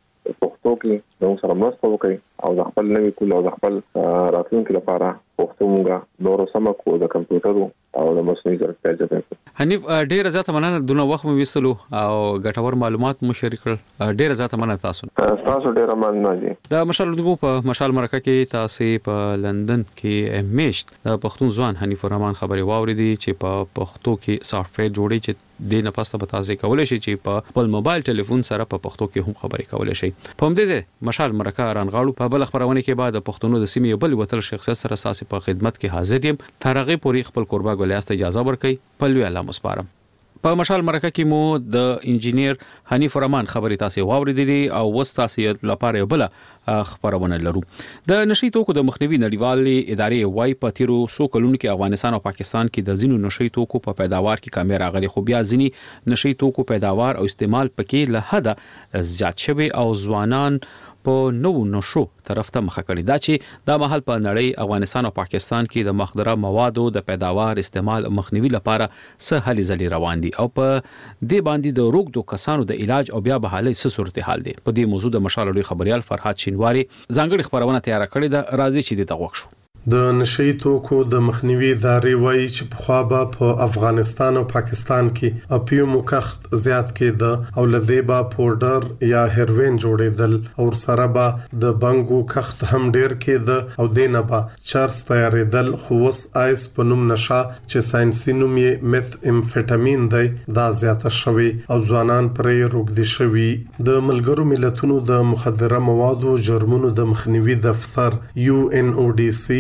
پښتو کې زموږ سره مرسته وکړي او د خپل نوي کول او د خپل راتلونکي لپاره پښتو مونږه نور سم کو د کمپیوټر او د مصنوعي ځیرکتیا ژبه حنیف ډیر زیاته مننه دونه وخت مو وسلو او ګټور معلومات مو شریک کړل ډیر زیاته مننه تاسو ډیر مننه دي د مشال دغه په مشال مرکه کې تاسو په لندن کې میشت د پښتون ځوان حنیف الرحمن خبري واوریدي چې په پښتو کې سافټویر جوړي چې د نپاسته به تاسو کولای شئ چې په خپل موبایل ټلیفون سره په پښتو کې هم خبري کولای شئ په همدې مشال مرکه رانغاړو په بل خبرونه کې بعد پښتونو د سیمې بل وتل شخصیت سره اساسي په خدمت کې حاضر یم ترغه پوری خپل قربا ګلیاست اجازه ورکړي په لوی الله مسپارم په مشال مرکه کې مو د انجینیر حنیف الرحمن خبري تاسو واوریدلې او وستاسیت لپاره بل خبرونه لرو د نشي توکو د مخنیوي نړیوالې ادارې وای په تیرو سو کلونو کې افغانستان او پاکستان کې د زینو نشي توکو په پیداوار کې کمی راغلي خو بیا ځینی نشي توکو پیداوار او استعمال پکې له حد زیات شوی او ځوانان په نو نشو طرف ته مخه کړی دا چې د محل په نړۍ افغانستان او پاکستان کې د مخدره موادو د پیداوار استعمال مخنیوي لپاره څه هلي ځلې روان دي او په دې باندې د روغ دو کسانو د علاج او بیا بحالي څه صورتحال دي په دې موضوع د مشال لوی خبريال فرحات شینواری ځانګړي خبرونه تیار کړې ده راځي چې د تغوښ شو د نشي توکو د مخنیوي ادارې وایي چې په خوا په افغانستان او پاکستان کې اپیوم کښت زیات کېده او لدیبا پودر یا هیروین جوړېدل او سره به د بنګو کښت هم ډیر کېده او دینه به چرس تیارېدل خو وس آیس په نوم نشه چې ساينسي نوم یې میث امفیټامین دی دا زیاته شوی او ځوانان پرې روغدي شوی د ملګرو ملتونو د مخدره موادو جرمونو د مخنیوي دفتر UNODC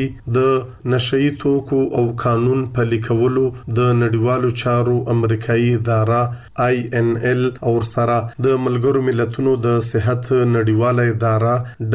د نشئی توکو او قانون پلي کولو د نړیوالو چارو امریکایي اداره INL او سره د ملګرو ملتونو د صحت نړیواله اداره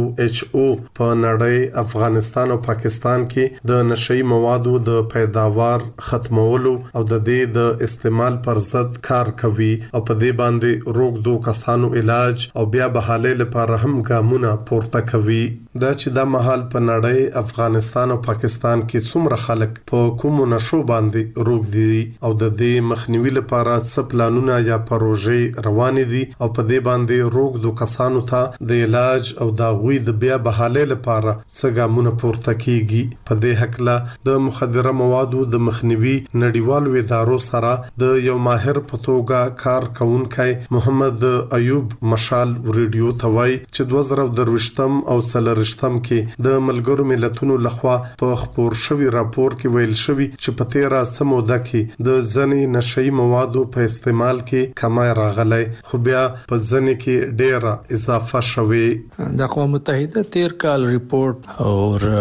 WHO په نړۍ افغانستان او پاکستان کې د نشئی موادو د پیداوار ختمولو او د دې د استعمال پر ضد کار کوي او په دې باندې روغدو کسانو علاج او بیا بحالي لپاره هم ګامونه پورته کوي. دا چې د محل په نړۍ افغانستان او پاکستان کې څومره خلک په کومو نشو باندې روغ دي او د دې مخنیوي لپاره څه پلانونه یا پروژې روان دي او په دې باندې روغ دو کسانو ته د علاج او د غوي د بیا بحالي لپاره څه ګامونه پورته کیږي. په دې حق له د مخدره موادو د مخنیوي نړیوالو ادارو سره د یو ماهر په توګه کار کوونکی محمد ایوب مشال ریډیو توای چې 2023 او 2023 کې د ملګرو ملتونو لخوا په خبر شوی راپور کې ویل شوی چې په 13 سموده کې د ځنې نشئی موادو په استعمال کې کمای راغلی خو بیا په ځنې کې ډېر اضافه شوی. د اقوام متحده 13 کال ریپورت او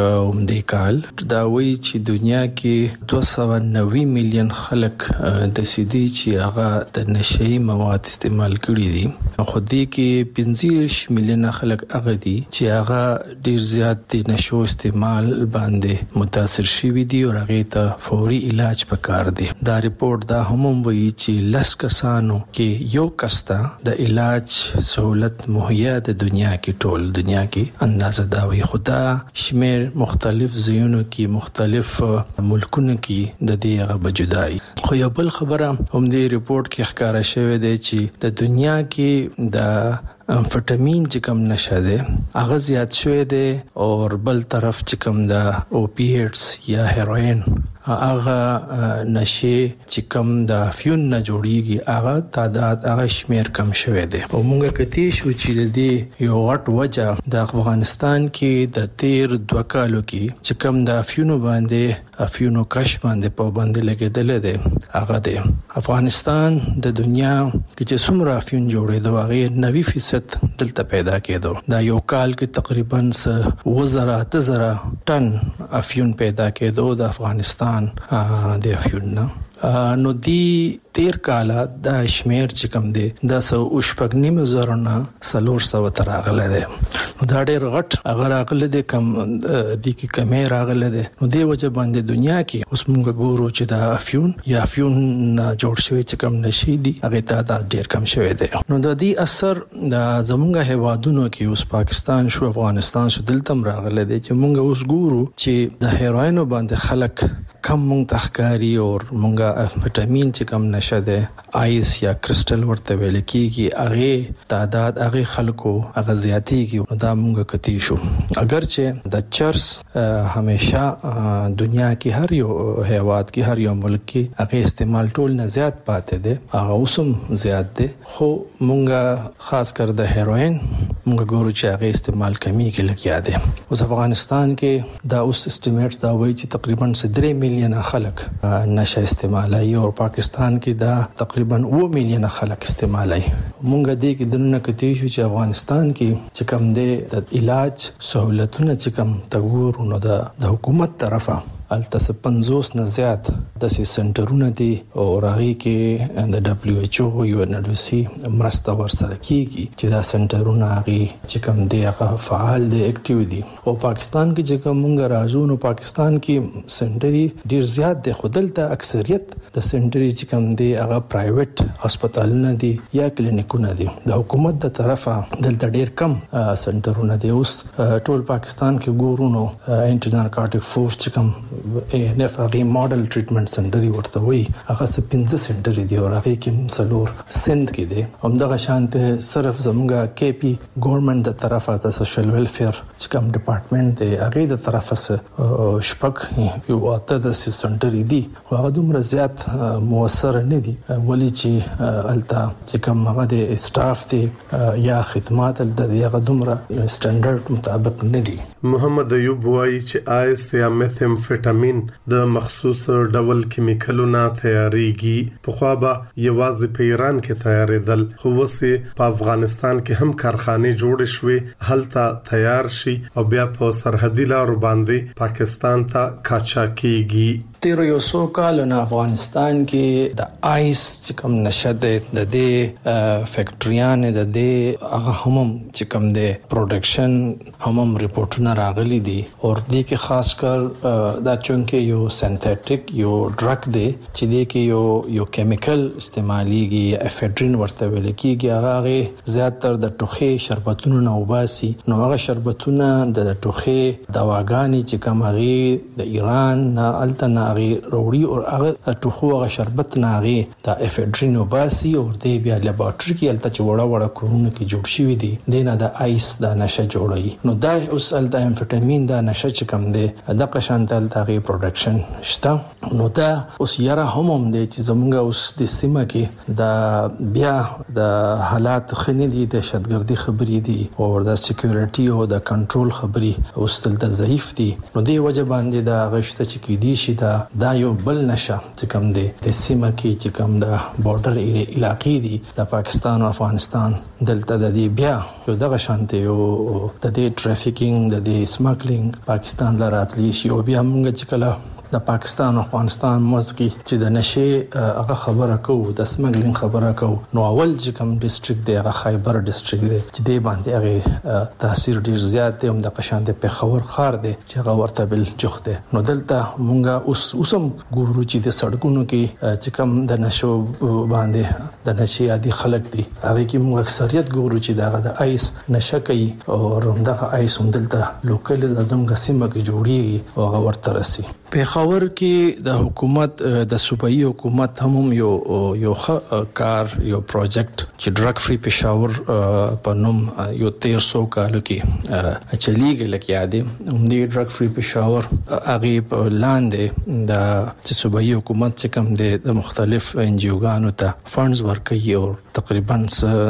اومدې کال دا وایي چې دنیا کې 290 میلیون خلک د سیدي چې هغه د نشئی مواد استعمال کړي دي خو دې کې 15 میلیون خلک هغه دي چې هغه ډیر زیات د نشو استعمال باندې متاثر شوي دي او هغه ته فوري علاج پکار دي. دا ریپورت دا هم وایي چې لس کسانو کې یو کستا د علاج سہولت مهیا د دنیا کې ټول دنیا کې اندازه دا وي. خدا شمیر مختلف ځایونو کې مختلف ملکونو کې د دې هغه بجدای. خو یو بل خبره هم د ریپورت کې ښکارا شوې ده چې د دنیا کې د امفیټامین چې کوم نشه ده هغه زیات شوی دی او بل طرف چې کوم د اوپیټس یا هیروین هغه نشه چې کوم د افیون نه جوړیږي هغه تعداد هغه شمیر کم شوی دی. او موږ کتی شو چې د دې یو غټ وجه د افغانستان کې د 13 کالو کې چې کوم د افیونو باندې افیونو کش باندې پابند لګیدل دي هغه دی. افغانستان د دنیا کې چې څومره افیون جوړېدو هغه 90% دلته پیدا کېدو. دا یو کال کې تقریبا 1000 ټن افیون پیدا کېدو د افغانستان د افیون نه. نو دی 13 کاله د شمیر چې کم دی د 1.9 نه 400 تر راغله ده. نو دا ډېر غټ اگر راغله ده کم د کی کمه راغله ده. نو دی وجه باندې دنیا کې اوس موږ ګورو چې د افیون یا افیون جوړ شوی چې کم نشي دي هغه تعداد ډېر کم شوی دی. نو د دې اثر د زمونږ هیوادونو کې اوس پاکستان شو افغانستان شو دلته راغله ده چې موږ اوس ګورو چې د هیروین باندې خلک کم مونږ تخکاری او مونږه امفیټامین چې کم نشه ده آیس یا کرسټل ورته ویل کیږي هغه تعداد هغه خلکو هغه زیاتیږي. دا مونږ کتی شو اگر چې د چرس همیشه دنیا کې هر یو هیواد کې هر یو ملک کې هغه استعمال ټول نه زیات پاتې ده هغه اوسم زیات ده خو مونږه خاص کر د هیروین مونږ ګورو چې هغه استعمال کمی کې لګیا ده. اوس افغانستان کې دا اوس اسټیمیټس دا وایي چې تقریبا 3 میلیون خلک نشه استعمالي او پاکستان کې دا تقریبا 2 میلیون خلک استعمالي. مونږ دې کې دنه کتی شو چې افغانستان کې چې کم د علاج سہولتونه چې کم تګور نو د حکومت طرفه الته 50 نه زیات د سنټرونه دي او راغي کې د WHO UNODC مرسته ورسره کیږي چې دا سنټرونه هغه چې کم دی هغه فعال دي اکټیو دي. او پاکستان کې چې کوم موږ راځو نو پاکستان کې سنټري ډیر زیات دي خودلته اکثریت د سنټري چې کم دی هغه پرایویټ هسپتالونه دي یا کلینیکونه دي. د حکومت د طرفه دلته ډیر کم سنټرونه دي. اوس ټول پاکستان کې ګورو نو انټي نارکوټیک فورس چې کم ANF هغه ماډل ټریټمنټ سنټر ورته وي هغه 15 سنټر دي او هغه کې مسلور سند کې دي. همدغه شانته صرف زموږه KP ګورنمنت د طرفه د سوشل ویلفیر چې کوم ډپارټمنټ دی هغه د طرفه شپږ یو اته د سنټر دي هغه دومره زیات موثر نه دي ولی چې التا چې کوم هغه د سټاف دی یا خدمات د هغه دومره سټانډرډ مطابق نه دي. محمد ایوب وایي چې آیس یا میتھامفیټامین امفیټامین د مخصوص ډول کیمیکلونو تیاریږي. په خو به یوازې په ایران کې تیارېدل، خو وسې په افغانستان کې هم کارخانه جوړ شوې، هلته تیار شي او بیا په سرحدي لارو باندې پاکستان ته کاچا کیږي. تیر یو څو کال نه افغانستان کې د آیس چې کوم نشد د دې فیکټریان د دې هغه هم چې کوم د پروډکشن هم ریپورتونه راغلي دي او دې کې خاص کر دا چونکه یو سنتھیټک یو ډرګ دی چې دې کې یو کیمیکل استعماليږي، افیډرین ورته ویل کېږي. هغه زیاتره د ټوخي شربتونو نه وباسي. نو هغه شربتونه د ټوخي دواګانې چې کوم هغه د ایران نه الته هغه وروړي او هغه ټوخو هغه شربت نه هغه د افیډرین وباسي او د بیا لیبارټری کې الته چې وړه کورونه کې جوړ شوی دي دینه د آیس د نشه جوړي. نو دا اوس الته امفیټامین د نشه چې کوم دی د قشانتل تاغي پروډکشن شته. نو دا اوس یاره هم دی چې زمونږ اوس د سیمه کې د بیا د حالات خنې دي، د شتګردي خبرې دي او د سکیورټي او د کنټرول خبرې اوس تل ضعیف دي. نو دی وجه باندې د غشته چې کې دي شي دا یو بل نشه چې کوم دی د سیمه کې چې کوم د بارډر علاقې دي د پاکستان او افغانستان دلته د دې بیا یو دغه شانتي او د دې ټرافیکینګ د دې سمګلینګ پاکستان لراتلی شي او بیا موږ چې کله د پاکستان او افغانستان مزګي چې د نشه هغه خبره کوو د سمګلینګ خبره کوو نو اول چې کوم ډیسټریکټ دی هغه خیبر ډیسټریکټ دی چې دی باندې هغه تاثیر ډیر زیات دی. هم د قشان د پیښور خار دی چې هغه ورته بل جوخ دی. نو دلته مونږه اوسم ګورو چې د سړکونو کې چې کوم د نشو باندې د نشي عادي خلک دي هغه کې موږ اکثریت ګورو چې دغه د آیس نشه کوي او رمدغه آیس هم دلته لوکل د دمګه سیمه کې جوړي او هغه ورته رسي. پیښور کې د حکومت د صوبایي حکومت هم یو کار یو پروجیکټ چې ډرګ فری پیښور په نوم یو 1300 کالو کې چلیږي لکه یادې هم دی ډرګ فری پیښور هغه په لاندې د صوبایي حکومت چې کوم د مختلف ان جی اوګانو ته فندز ورکوي او تقریبا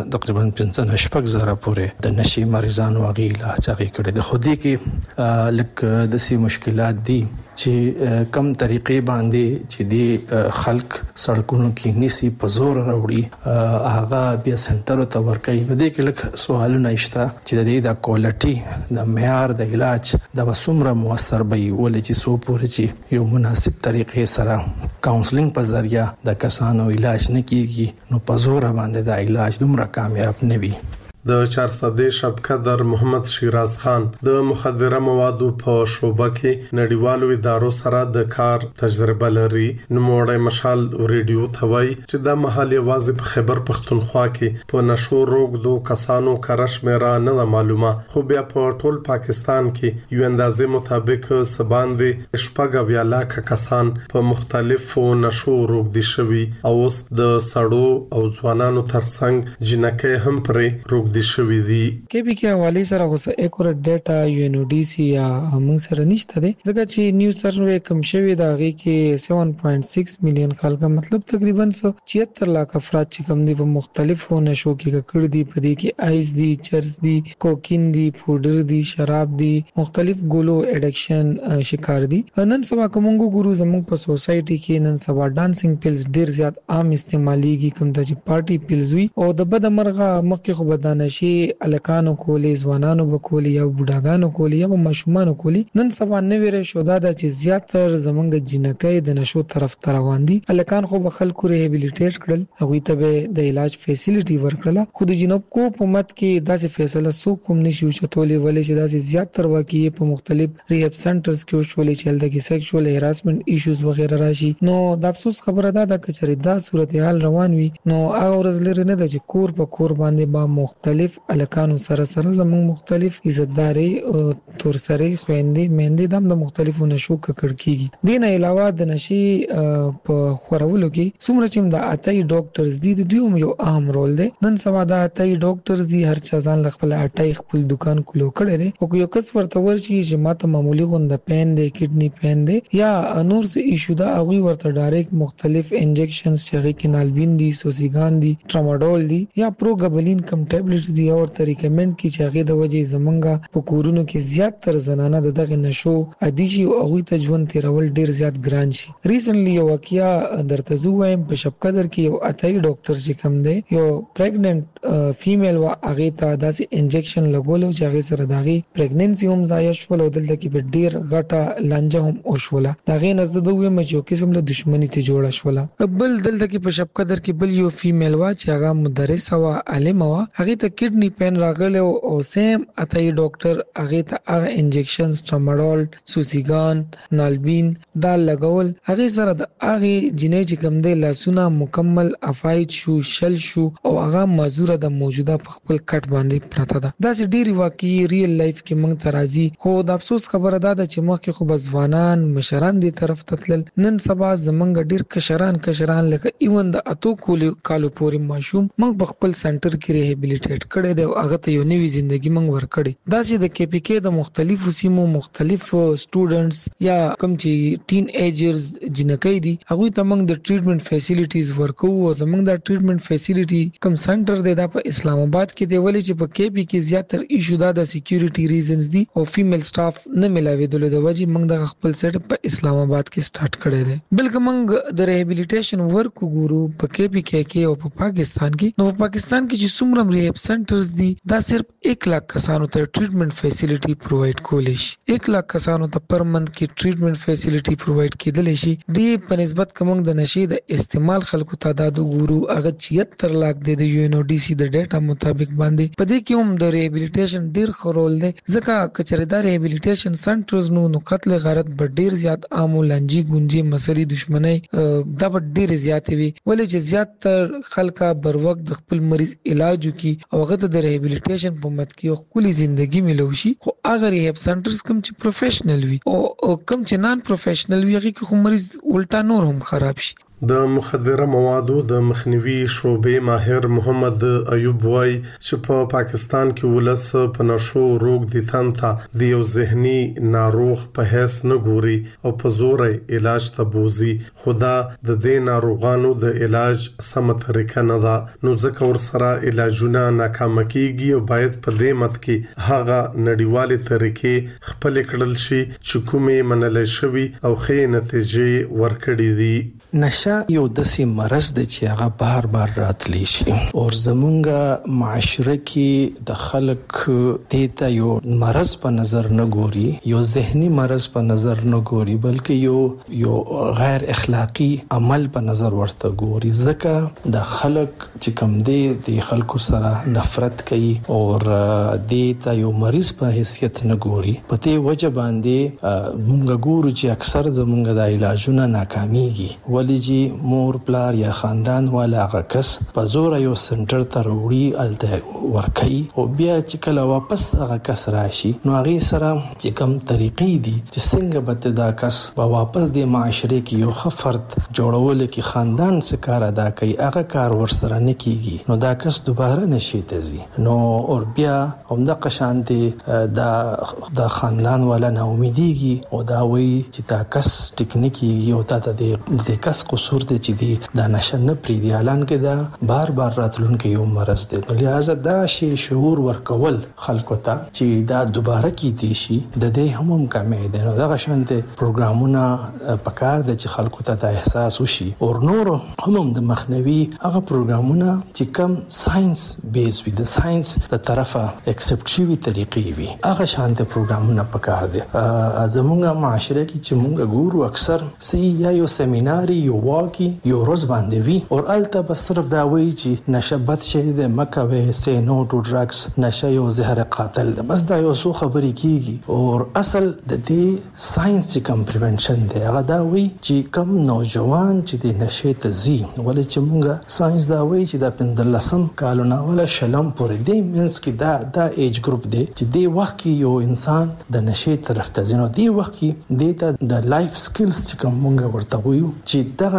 15,000 پورې د نشي مریضانو هغه علاج هغه کړي. د خودي کې لکه د سي مشکلات دي چې کم طریقې باندې چې دی خلک سړکونو کې نسی په زور راوړي هغه بیا سنټر ته ورکوي. نو دې کې لکه سوالونه شته چې د کوالټي د معیار د علاج د وسومره موثر به ولې چې سو پورې چې یو مناسب طریقې سره کاونسلینګ په ذریعہ د کسانو علاج نه کیږي نو په زور باندې د علاج دومره کامیاب نه وي. د 400 شبقدر محمد شیراز خان د مخدره موادو په شوبه کې نړیوالو ادارو سره د کار تجربه لري. نوموړی مشال ریډیو ثوي چې د محلي واز په خیبر پختونخوا کې په نشو روغدو کسانو کارش میرا نه معلومه خو بیا په ټول پاکستان کې یو اندازې مطابق سباندې شپږ لاک کسان په مختلفو نشو روغدي شوي او اوس د سړو او ځوانانو ترڅنګ جنکه هم پرې روغدي شوی دی. کې به کې حواله سره اوس اکورټ ډیټا یو ان ډي سي یا موږ سره نشته دی ځکه چې نیو سروې کم شوی دا غي کې 7.6 میلیون خلک مطلب تقریبا 76 لک افراد چې کم دي په مختلفو نشو کې کړ دي په دې کې آیس دي، چرس دي، کوکین دي، پودر دي، شراب دي، مختلف ګولو اډکشن شکار دي. نن سبا کومګو ګورو زموږ په سوسايټي کې نن سبا ډانسینګ پیلز ډیر زیات عام استعماليږي کوم د پارټي پیلز وي او د بد مرغه مخکې خو بدانه شي الکانو کولی ځوانانو وکولي یا بوډاګانو کولی یا ماشومانو کولی. نن سبا نوې شو دا چې زیاتر زمونږ جنکې د نشو طرف ته روان دي. الکان خو خلکو ریهابیلیټیټ کړل هغه ته د علاج فیسیلیټي ورکړه. خو د جنوب حکومت کې داسې فیصله سو کوم نشي چتولې ولې چې داسې زیاتر واقعي په مختلف ریهاب سنټرز کې شولې چې د سیکشوال هراسمنت ایشوز وغیرہ راشي. نو د افسوس خبره ده د کچري دا صورتحال روان وي نو هغه ورځ لري نه د چې کور په کور باندې با مختلف الکانو سره زموږ مختلف عزتداري او تورسري خويندې مېندې د مختلفو نشو ککړ کیږي. دین علاوه د نشي په خورولو کې څومره چې د اتای ډاکټرز دي د دوی یو اهم رول دی. نن سبا د اتای ډاکټرز دي هر چا ځان خپل اتای خپل دکان کولو کړی دی او یو کس ورته ورشي چې ماته معمولی غونډه پین دی، کډنی پین دی یا نور څه ایشو دا هغه ورته ډایرکټ مختلف انجکشنز چې کې نالبین دي، سوسیګان دي، ټراماډول دي یا پروګابلین کم ټابلیټ ټابلیټس دی او ته ریکمند کی چې هغه د وجې زمونږه په کورونو کې زیات تر زنانه دغه نشو عادي شي او هغه ته ژوند تیرول ډیر زیات ګران شي. ریسنټلی یو واقعیا درته زویم په شپ قدر کې یو اتای ډاکټر چې کوم دی یو پریګننٹ فیمیل وا هغه ته داسې انجکشن لګولو چې هغه سره داغي پریګننسي هم ضایع شول او دلته کې په ډیر غټه لانجه هم وشوله. داغه نزد دوی مچو قسم له دښمنی ته جوړه شوله. بل دلته کې په شپ قدر کې بل یو فیمیل وا چې هغه مدرس وا عالم وا هغه ته کډنی پین راغله او سیم اتای ډاکټر هغه ته هغه انجکشنز ټراماډول سوسیګان نالبین دا لګول هغه سره د هغه جنې چې کوم دی لاسونه مکمل افایت شو شل شو او هغه مازوره د موجوده په خپل کټ باندې پراته ده. دا چې ډیری واقعي ریل لایف کې موږ ترازی خو د افسوس خبره ده چې مخکې خو بزوانان مشران دي طرف تتل نن سبا زمونږ ډیر کشران لکه ایون د اتو کالو پورې ماشوم موږ په خپل سنټر کې ریهابیلیټیټ کړي دی او هغه ته یو نوې ژوندۍ موږ ورکړي. دا چې د کې پی کې د مختلفو سیمو مختلف سټوډنټس یا کوم چې ټین ایجرز جنکې دي هغه ته موږ د ټریټمنټ فیسیلیټیز ورکو او زمونږ د ټریټمنټ فیسیلیټي کوم سنټر دی دا په اسلام آباد کې دی ولې چې په کې پی کې زیاتره ایشو دا د سکیورټي ریزنز دي او فیمیل سټاف نه ملاویدل د وجې موږ د خپل سیټ په اسلام آباد کې سٹارټ کړی دی. بلکې موږ د ریهابیلیټیشن ورک ګورو په کې پی کې او په پاکستان کې. نو په پاکستان کې چې څومره ریهاب سنټرز دي دا صرف 1 لک کسانو ته ټریټمنټ فیسیلیټي پرووایډ کولای شي. 1 لک کسانو ته پر منث کې ټریټمنټ فیسیلیټي پرووایډ کېدل شي. د په نسبت کوم د نشي د استعمال خلکو تعداد ګورو هغه 76 لک د یو ان او ډي سي د ډیټا مطابق باندې په دې کې هم د ریهابیلیټیشن ډیر خورول دی ځکه کچریدار ریهابیلیټیشن سنټرز نو قتل غارت به ډیر زیات عام لنجي ګونجي مسلې دښمنۍ دا به ډیر زیات وي ولې چې زیات تر خلکا بر وخت د خپل مریض علاج وکي او هغه د ریهابیلیټیشن په مت کې خپل ژوندۍ ملوشي. خو هغه ریهاب سنټرز کوم چې پروفیشنل وي او کوم چې نان پروفیشنل وي هغه کې مریض الټا نور هم خراب شي. د مخدره موادو د مخنیوي شعبې ماهر محمد ایوب وای چې په پاکستان کې ولس په نشو روغ دي تنته د یو ذهني ناروغ په هیڅ نه ګوري او په زور علاج ته بوزي. خدا د دې ناروغانو د علاج سم طریقه نه ده نو ځکه ور سره علاجونه ناکام کیږي او باید په دې مت کې هغه نړیوالې طریقې خپل کړل شي چې کومې منل شوی او ښه نتیجې ورکړي دي. نشه یو داسې مرض دی چې هغه بار راتلی شي او زمونږ معاشره کې د خلک دیتا یو مرض په نظر نه ګوري یو ذهني مرض په نظر نه ګوري بلکې یو غیر اخلاقی عمل په نظر ورته ګوري ځکه د خلک چې کوم دی د خلکو سره نفرت کوي او دیتا یو مریض په حیثیت نه ګوري. په دې وجه باندې موږ ګورو چې اکثر زمونږ د علاجونه ناکاميږي ولې مور پلار یا خاندان والا هغه کس په زور یو سنټر ته وروړي الته ورکي او بیا چې کله واپس هغه کس راشي نو هغه سره چې کوم طریقې دي چې څنګه به دا کس واپس د معاشره کې یو خفرت جوړول کې خاندان څخه کار ادا کوي هغه کار ورسره نه کیږي نو دا کس دوباره نشي تزي نو او بیا همدا قشانتي دا خاندان والا نه امیديږي او دا وایي چې دا کس ټیکنیکی او دا د کس قصور دی چې دی دا نشه نه پری دی اعلان کې دا بار راتلونکي یو مرض دی. لہذا دا شی شعور ورکول خلکو ته چې دا دوباره کیږي شي د دې هم کمې ده. نو دا شانته پروګرامونه پکار دي چې خلکو ته دا احساس وشي او نور هم د مخنیوي هغه پروګرامونه چې کم ساينس بیس وي د ساينس د طرفه اکسپټ شوی طریقې وي هغه شانته پروګرامونه پکار دي. زموږه معاشره کې چې موږ ګورو اکثر سي یا یو سیمینار یو واقعي یو روز باندې وی او الته بس صرف دا وی چې نشه بد شي د مکوي سي نو ټو ډرګز نشه یو زهر قاتل ده بس دا یو څو خبرې کیږي او اصل د دې ساينس کم پریونشن دی هغه دا وی چې کم نوجوان چې د نشه ته زی ولې چې موږ ساينس دا وی چې د 15 کالونه ولا شلم پورې دی مینس کې دا ایج ګروپ دی چې دی وخت کې یو انسان د نشه طرف ته ځنو دی وخت کې د لایف سکلز چې کوم موږ ورته ویو چې دغه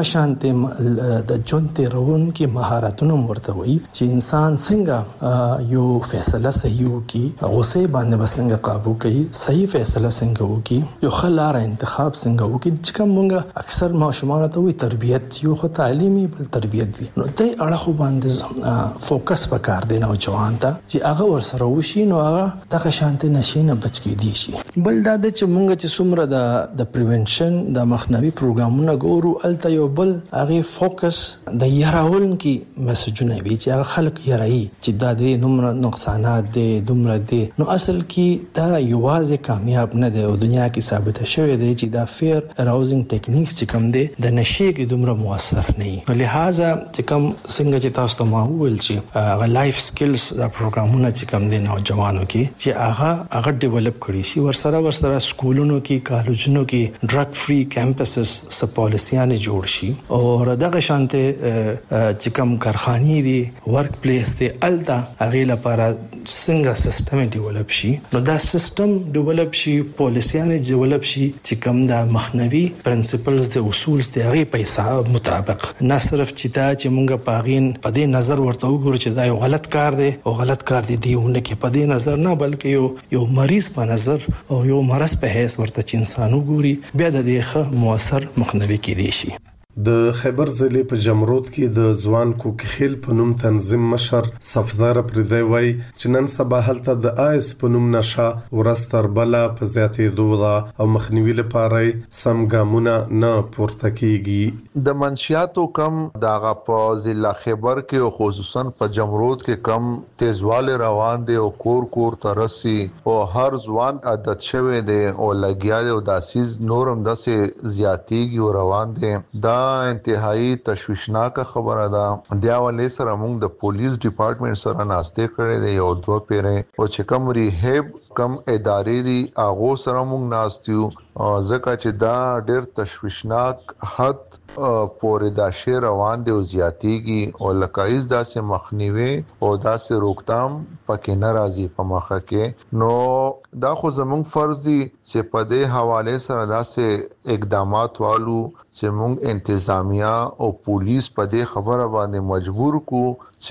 دغه شانته د ژوند تیرون کې مهارتونه ورته وي چې انسان څنګه یو فیصله صحیح وکي، غصه باندې څنګه قابو کوي، صحیح فیصله څنګه وکي، یو خلاره انتخاب څنګه وکي. چې کوم موږ اکثر ماشومان ته وي تربيت یو خو تعلیمي بل تربيت وي، نو دې اړه باندې فوکس وکړ دی نو ځوان ته چې هغه ورسره وشي نو هغه دغه شانته نشینه بچ کېدی شي. بل دا چې موږ چې څومره د پریونشن د مخنیوي پروګرامونه ګورو الته یو بل هغه فوکس د یراول کې مسجونه وی چې هغه خلک یراي چې دا د نومره نقصانات دي دومره دي، نو اصل کې دا یوازې کامیاب نه دی او دنیا کې ثابت شوی دی چې دا فیر اراوزینګ ټیکنیکس چې کوم دي د نشي کې دومره موثر نه وي. لہذا چې کوم څنګه چې تاسو ته ما وویل چې هغه لایف سکلز د پروګرامونه چې کوم دي نوجوانو کې چې هغه ډیولپ کړي شي، ورسره سکولونو کې کالجونو کې ډرګ فری کیمپسز سپ پالیسیانه جوړ شي او دغه شانته چې کوم کارخانې دي ورک پلیس دي الته هغه لپاره څنګه سیستم ډیولپ شي، نو دا سیستم ډیولپ شي، پالیسیانه ډیولپ شي چې کوم د مخنوي پرنسپلز د اصول ستغي پیسې مطابق، نه صرف چې دا چې مونږ پاغین په دې نظر ورته وګورو چې دا یو غلط کار دی او غلط کار دیونه کې په دې نظر نه بلکې یو مریض په نظر او یو مرض په حیث ورته چې انسان وګوري بیا د دې ښه موثر مخنیوي کېدی شي. د خیبر ضلع په جمرود کې د ځوان کوکخیل په نوم تنظیم مشر صفدار پردی وای چې نن سبا هلته د آیس په نوم نشه ورستر بلا په زیاتې دوه او مخنیوي لپاره سم ګامونه نه پورته کیږي. د منشیاتو کم دغه په ضلع خیبر کې او خصوصا په جمرود کې کم تیزواله روان دي او کور ترسي او هر ځوان عادت شوه دي او لګیا دي او داسیز نورم داسې زیاتیږي او روان دي. دا انتهایی تشویشناک خبره ده. د اولې سره موږ د پولیس ډپارټمنټ سره ناشته کړې ده یو دوه پیره او چې کوم ریهب کم ادارې دي هغه سره موږ ناستیو ځکه چې دا ډېر تشویشناک حد پورې دا شی روان دي او زیاتیږي او لکایز داسې مخنیوي او داسې روکتام پکې ناراضي په مخه کې. نو دا خو زموږ فرض دي چې په دې حواله سره داسې اقدامات والو چې موږ انتظامیه او پولیس په دې خبره باندې مجبور کو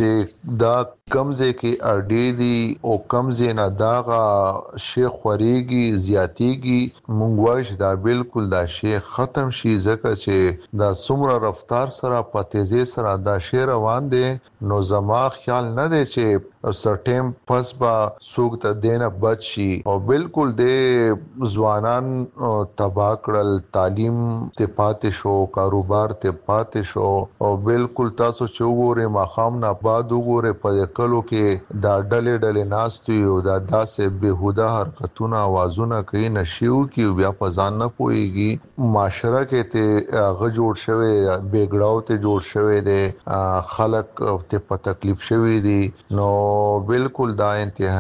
چې دا کمزې کې اړې دي او کمزې نه داغه شیخ خوريږي زیاتیږي مونږ وایو دا بالکل دا شی ختم شي ځکه چې دا څومره رفتار سره په تیزی سره دا شی روان دي. نو زما خیال نه دی چې سرټیم پس با سوق ته دینه بچ شي او بالکل د ځوانان تبا کړل، تعلیم ته پاتې شو، کاروبار ته پاتې شو او بالکل تاسو چې وګورئ ماخام نه بعد وګورئ په کلو کې دا ډلې ناستي او دا داسې بهوده حرکتونه आवाजونه کوي نشيو کې بیا په ځان نه پويږي. معاشره کې ته غ جوړ شوی بیګړاو ته جوړ شوی دی، خلک ته په تکلیف شوی دي. نو بالکل دا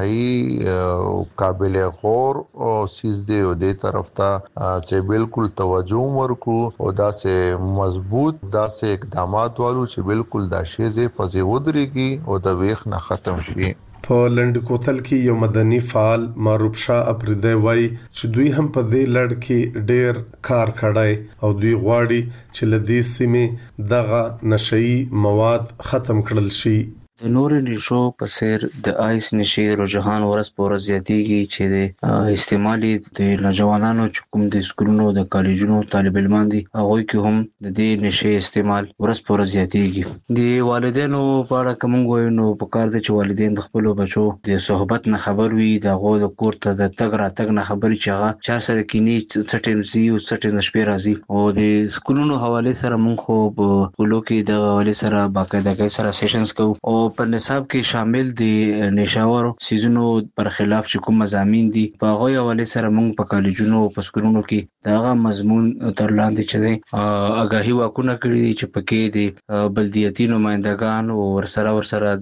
انتهایی قابل غور او سیز دی او دې طرف ته چې بالکل توجه ورکو او دا سه مضبوط دا سه اقدامات والو چې بالکل دا شیزه پځې ودرېږي او د ویخ نه ختم شي. په لند کوتل کې یو مدني فعال معروف شاه اپریدی وای چې دوی هم په دې لړ کې ډېر کار کړای او دوی غواړي چې لدې سیمه دغه نشئی مواد ختم کړل شي. د نور نشو په سیر د آیس نشي رجحان ورځ په ورځ زیاتیږي چې د استعمالي د نوجوانانو چې کوم د سکولونو د کالجونو طالب علمان دي هغه کې هم د دې نشي استعمال ورځ په ورځ زیاتیږي. د والدینو په اړه کوم وایو نو په کار دي چې والدین د خپل بچو د صحبت نه خبر وي، د غو د کور ته د تګ راتګ نه خبري چې هغه چا سره کینی سټیم زی او سټیم شپې راځي او د سکولونو حواله سره مونږ خو په کولو کې د حواله سره باقاعده سره سیشنز کوو او په نصاب کې شامل دي نشاور سيزونو پر خلاف چې کوم مضامین دي په هغه حواله سره موږ په کالجونو او په سکولونو کې داغه مضمون تر لاندې چې دی آگاهي واکونه کړی دي چې پکې دي بلدیاتي نمائندگان او ورسره دي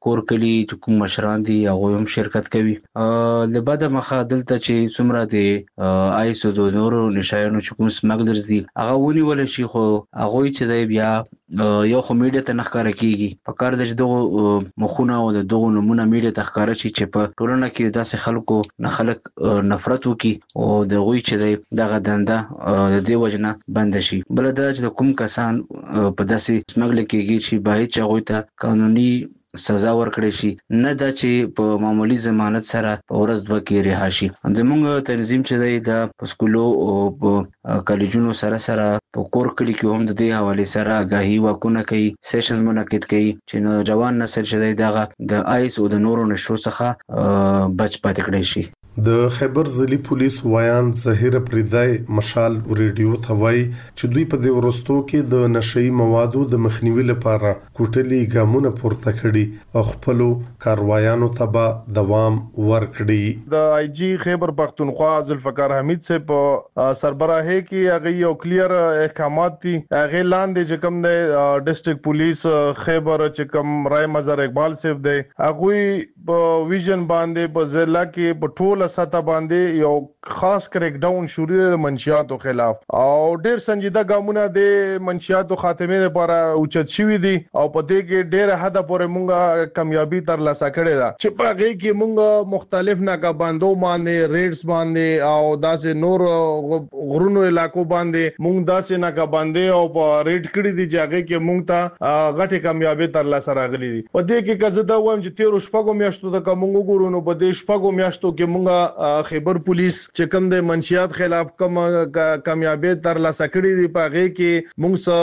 کور کلی چې کوم مشران دي هغه هم شرکت کوي. د بعد مخه دلته چې څومره د آیسو د نورو نشایانو چې کوم سمګلرز دي هغه ونیول شي، خو هغه چې دی بیا یو خو میډیا ته نخکاره کیږي. په کار د دغه مخونه او د دغه نمونه میډیا ته ښکاره شي چې په ټولنه کې داسې خلکو نه خلک نفرت وکي او د غوي چې دی دغه دنده د دې وجنه بند شي. بل دا چې کوم کسان په داسې سمګل کېږي چې باید چې هغه ته قانوني سزا ورکړي شي، نه دا چې په معمولی ضمانت سره په ورځ دوه کې رها شي. زموږ تنظیم چې دی دا په سکولو او په کالجونو سره په کور کلی کې هم د دې حواله سره آگاهي واکونه کوي، سیشنز منعقد کوي چې نوجوان نسل چې دی دغه د آیس او د نورو نشو څخه بچ پاتې کړي شي. د خیبر ضلعي پولیس وایان ظهیر پریدای مشال ریډیو ته وایي چې دوی په دې ورستو کې د نشئی موادو د مخنیوي لپاره کوټلي ګامونه پورته کړي او خپل کاروایانو ته به دوام ورکړي. د آی جی خیبر پختونخوا ذوالفقار حمید سے په سربراهي کې هغه یو کلیر احکامات دي هغه لاندې چې کوم د ډیسټریکټ پولیس خیبر چې کوم رای مظهر اقبال صاحب دی هغه په ویژن باندې په ضلع کې په ټول سطح باندې یو خاص کریک ډاون شروع د منشیاتو خلاف او ډیر سنجیده ګامونه د منشیاتو خاتمه لپاره اوچت شوی دي او په دې کې ډیر حد پورې مونږه کامیابی تر لاسه کړې ده چې په هغه کې مونږ مختلف ناکابندو باندې ریډز باندې او داسې نور غرونو علاقو باندې مونږ داسې ناکابندې او په ریډ کړې دي چې هغه کې مونږ ته غټه کامیابی تر لاسه راغلي دي. په دې کې کزه دا وایم چې 13 شپږو میاشتو د کومو ګورونو په دې شپږو میاشتو کې مونږ خیبر پولیس چې کوم د منشیات خلاف کوم کامیابی تر لاسه کړې دي په هغه کې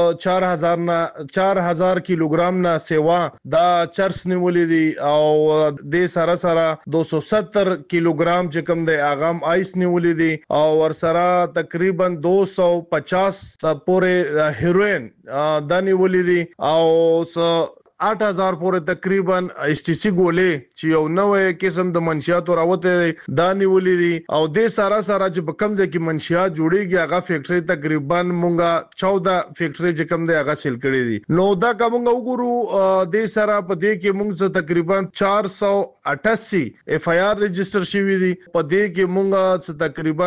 موږ 4000 کیلوګرام نه سیوا دا چرس نیولې دي او د سره 270 کیلوګرام چې کوم د اغام آیس نیولې دي او ور سره تقریبا 250 پورې هیروین دا نیولې دي او 8000 پورې تقریبا اس ټي سي ګولې چې یو نوې قسم د منشیاتو راوته دا نیولې دي او د سره چې په کم ځای کې منشیات جوړيږي هغه فیکټري تقریبا مونږه 14 فیکټري چې کم دی هغه سیل کړې دي. نو دا کومه وګورو د سره په دې کې مونږ تقریبا 488 اف آی آر رجسٹر شوی دي. په دې کې مونږه تقریبا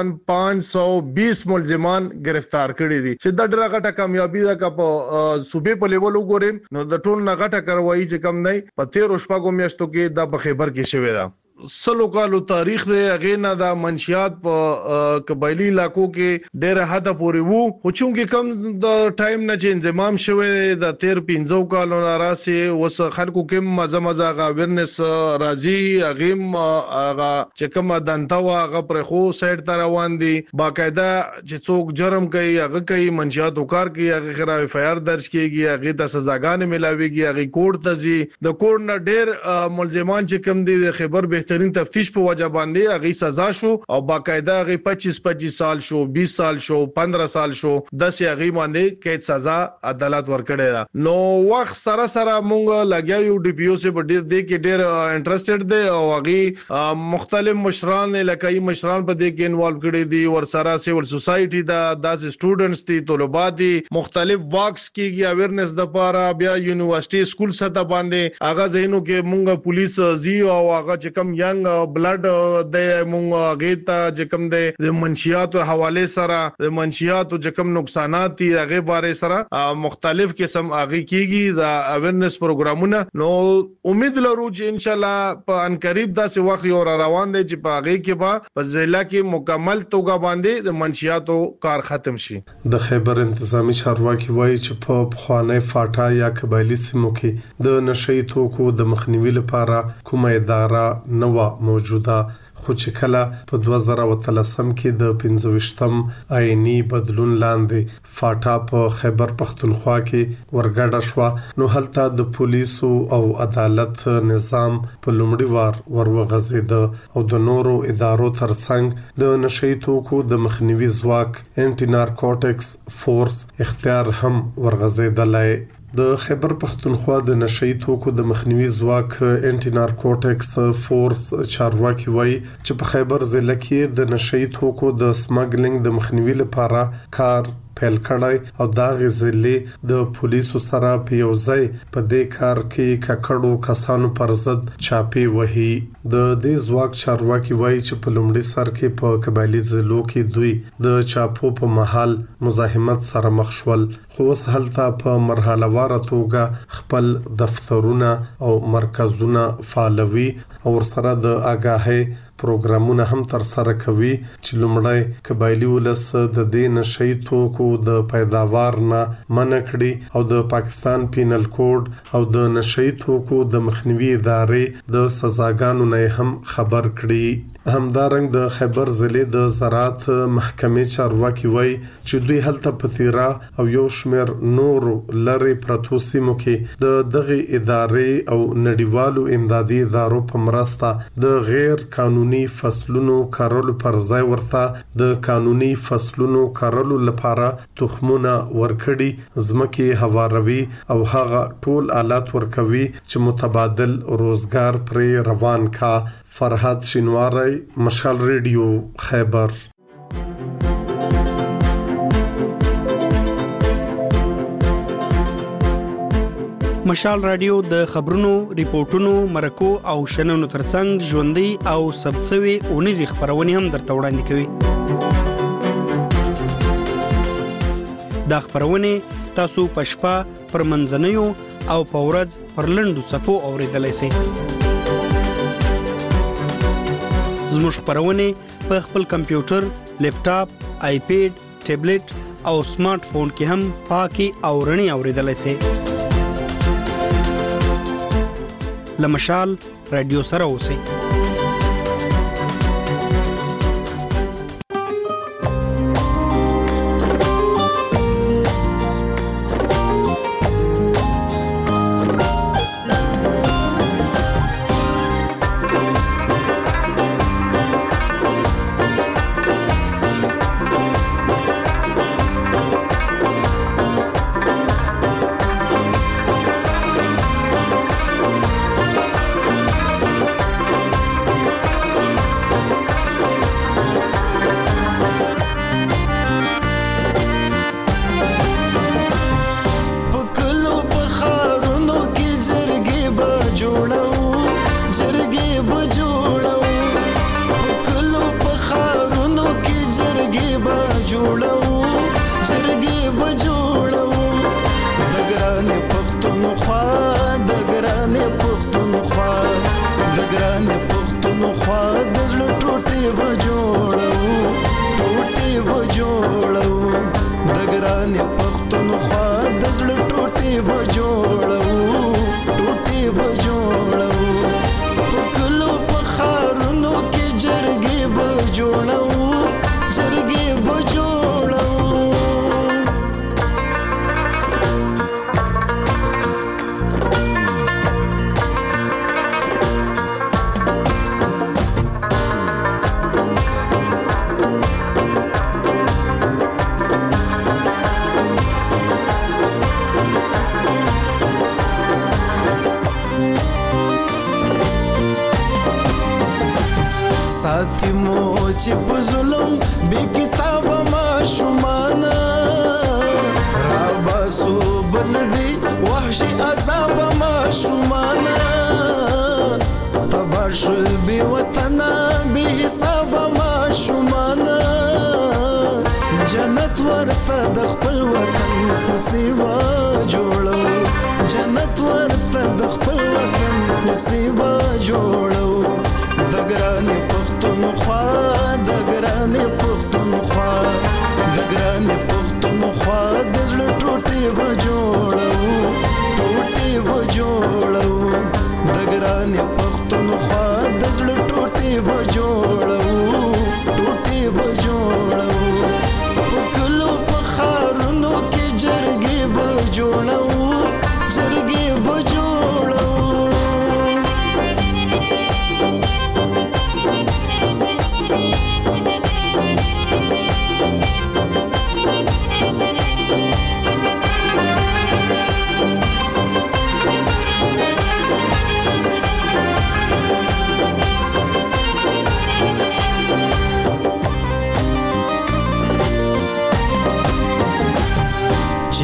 520 ملزمان گرفتار کړي دي چې دا ډېره غټه کامیابی ده په صوبې په لیول وګورم نو د ټول نه غټه کاروایی چې کم نه په 13 شپږو میاشتو کې د خیبر کې شوی دا سلو کالو تاریخ دی. هغه نه د منشیات په قبایلی علاقو کې ډېر حد پورې وو خو چې کم د ټایم نه چې انضمام شوی د 13-15 کالو راسي وس خلکو کې مزه اویرنس راځي هغه هغه چې کوم دنتا هغه پر خو سایډ ته روان دي باقاعده چې څوک جرم کوي هغه کوي منشیات وکړ کوي هغه خلاف اف آی آر درج کیږي هغه ته سزاګانې ملاويږي هغه کورټ ته ځي د کورټ نه ډېر ملزمان چې کوم دي د خیبر بهترین تفتیش په وجه باندې هغه سزا شو او باقاعده هغه 25 سال شو 20 سال شو 15 سال شو د هغه باندې قید سزا عدالت ورکړی دا. نو وخت سره مونږ لګیاو ډي پی او سه په ډېر کې ډېر انټرېستډ دي او هغه مختلف مشران لکای مشران په دې کې انوالو کړي دي ور سره سیول سوسايټي دا د سټوډنټس دي طلبات دي مختلف واکس کېږي اویرنس د لپاره بیا یونیورسيټي سکول سطح باندې هغه زینو کې مونږ پولیس زی او هغه چې کم ینګ بلډ د مونږ غیتا چې کوم د منشیاتو حواله سره د منشیاتو چې کوم نقصانات دي هغه باره سره مختلف قسم هغه کیږي د اویرنس پروګرامونه. نو امید لرو چې ان شاء الله په ان قریب داسې وخت یو روان دی چې په هغه کې په ضلع کې مکمل توګه باندې د منشیاتو کار ختم شي. د خیبر انتظامی چارواکي وایي چې په خوانه فاټا یا قبایلی سیمو کې د نشئی توکو د مخنیوي لپاره کومه اداره نو موجوده خو چې کله په 2013 کې د 25م آئینی بدلون لاندې فاټا په خیبر پختونخوا کې ورګډه شو نو هلته د پولیسو او عدالت نظام په لومړي وار ورغځید او د نورو ادارو ترڅنګ د نشئی توکو د مخنیوي ځواک انټي نارکوټکس فورس اختیار هم ورغځیدلای. د خیبر پختونخوا د نشئی توکو د مخنیوي ځواک انټي نارکوټکس فورس چارواکي وایي چې په خیبر ضلع کې د نشئی توکو د سمګلینګ د مخنیوي لپاره کار پیل کړی او دا غزلې د پولیسو سره په یو ځای په دې کار کې ککړو کسانو پر ضد چاپی وهي د دې ځواک چارواکي وایي چې په لومړي سر کې په قبایلی ضلعو کې دوی د چاپو په محل مزاحمت سره مخ شول خو اوس هلته په مرحله واره توګه خپل دفترونه او مرکزونه فعالوي او سره د آگاهي پروګرامونه هم تر سره کوي چې لومړی قبایلی ولس د دې نشئی توکو د پیداوار نه منع کړي او د پاکستان پینل کوډ او د نشئی توکو د مخنیوي ادارې د سزاګانو نه هم خبر کړي همدارنګ د خیبر ضلع د زراعت محکمې چارواکي وایي چې دوی هلته په تیرا او یو شمېر نور لری پرتو سیمو کې د دغه ادارې او نړیوالو امدادي ادارو په مرسته د غیر قانوني فصلونو کارولو پر ځای ورته د قانوني فصلونو کارولو لپاره تخمونه ورکړي ځمکې هواروي او هغه ټول آلات ورکوي چې متبادل روزګار پر روان کا فرحات شینواری مشال ریډیو خیبر مشال رادیو د خبرونو ریپورتونو مرکو او شننو ترڅنګ ژوندۍ او ثبتسوي اونیزي خبرونه هم درته وړاندې کوي دا خبرونه تاسو پښپا پر منځنیو او پورز پر لندو صفو اوریدلای شئ زموږ خبرونه په خپل کمپیوټر، لیپټاپ، آیپیډ، ټابلیټ او سمارټ فون کې هم پاکي او رڼي اوریدلای شئ لمشال رادیو سره اوسئ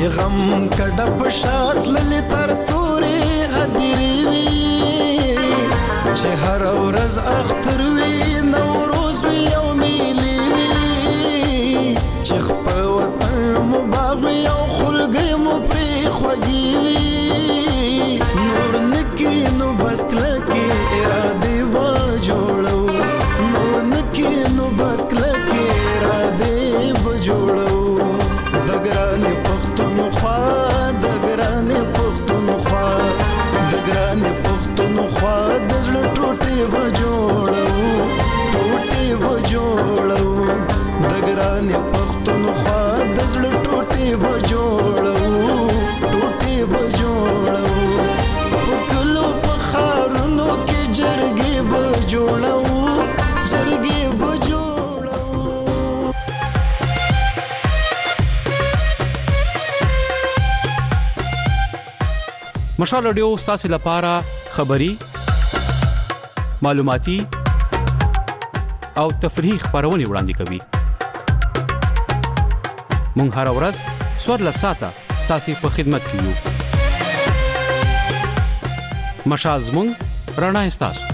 چې غم کډه پشات للی تر تورې هدیرې وي چې هر ورځ اختر وي نوروز وي او میلې وي چې خپل وطن مو باغ وي او خلګې مو پرې خوږې وي نور نکي نو بس کلکې ارادې به جوړو نور نکي نو بس کلکې ارادې به جوړو د ګرانې پښتونخوا د ګرانې پښتونخوا د ګرانې پښتونخوا د زړه ټوټې به جوړو ټوټې به جوړو د ګرانې پښتونخوا د زړه ټوټې به جوړو ټوټې به جوړو په کلو په ښارونو کې جرګې به جوړو جرګې به جوړو. مشال رادیو ستاسو لپاره خبري معلوماتي او تفریحي خبرونه وړاندې کوي. مونږ هر ورځ 14 ساعته ستاسو په خدمت کې یو. مشال زموږ رڼا ستاسو.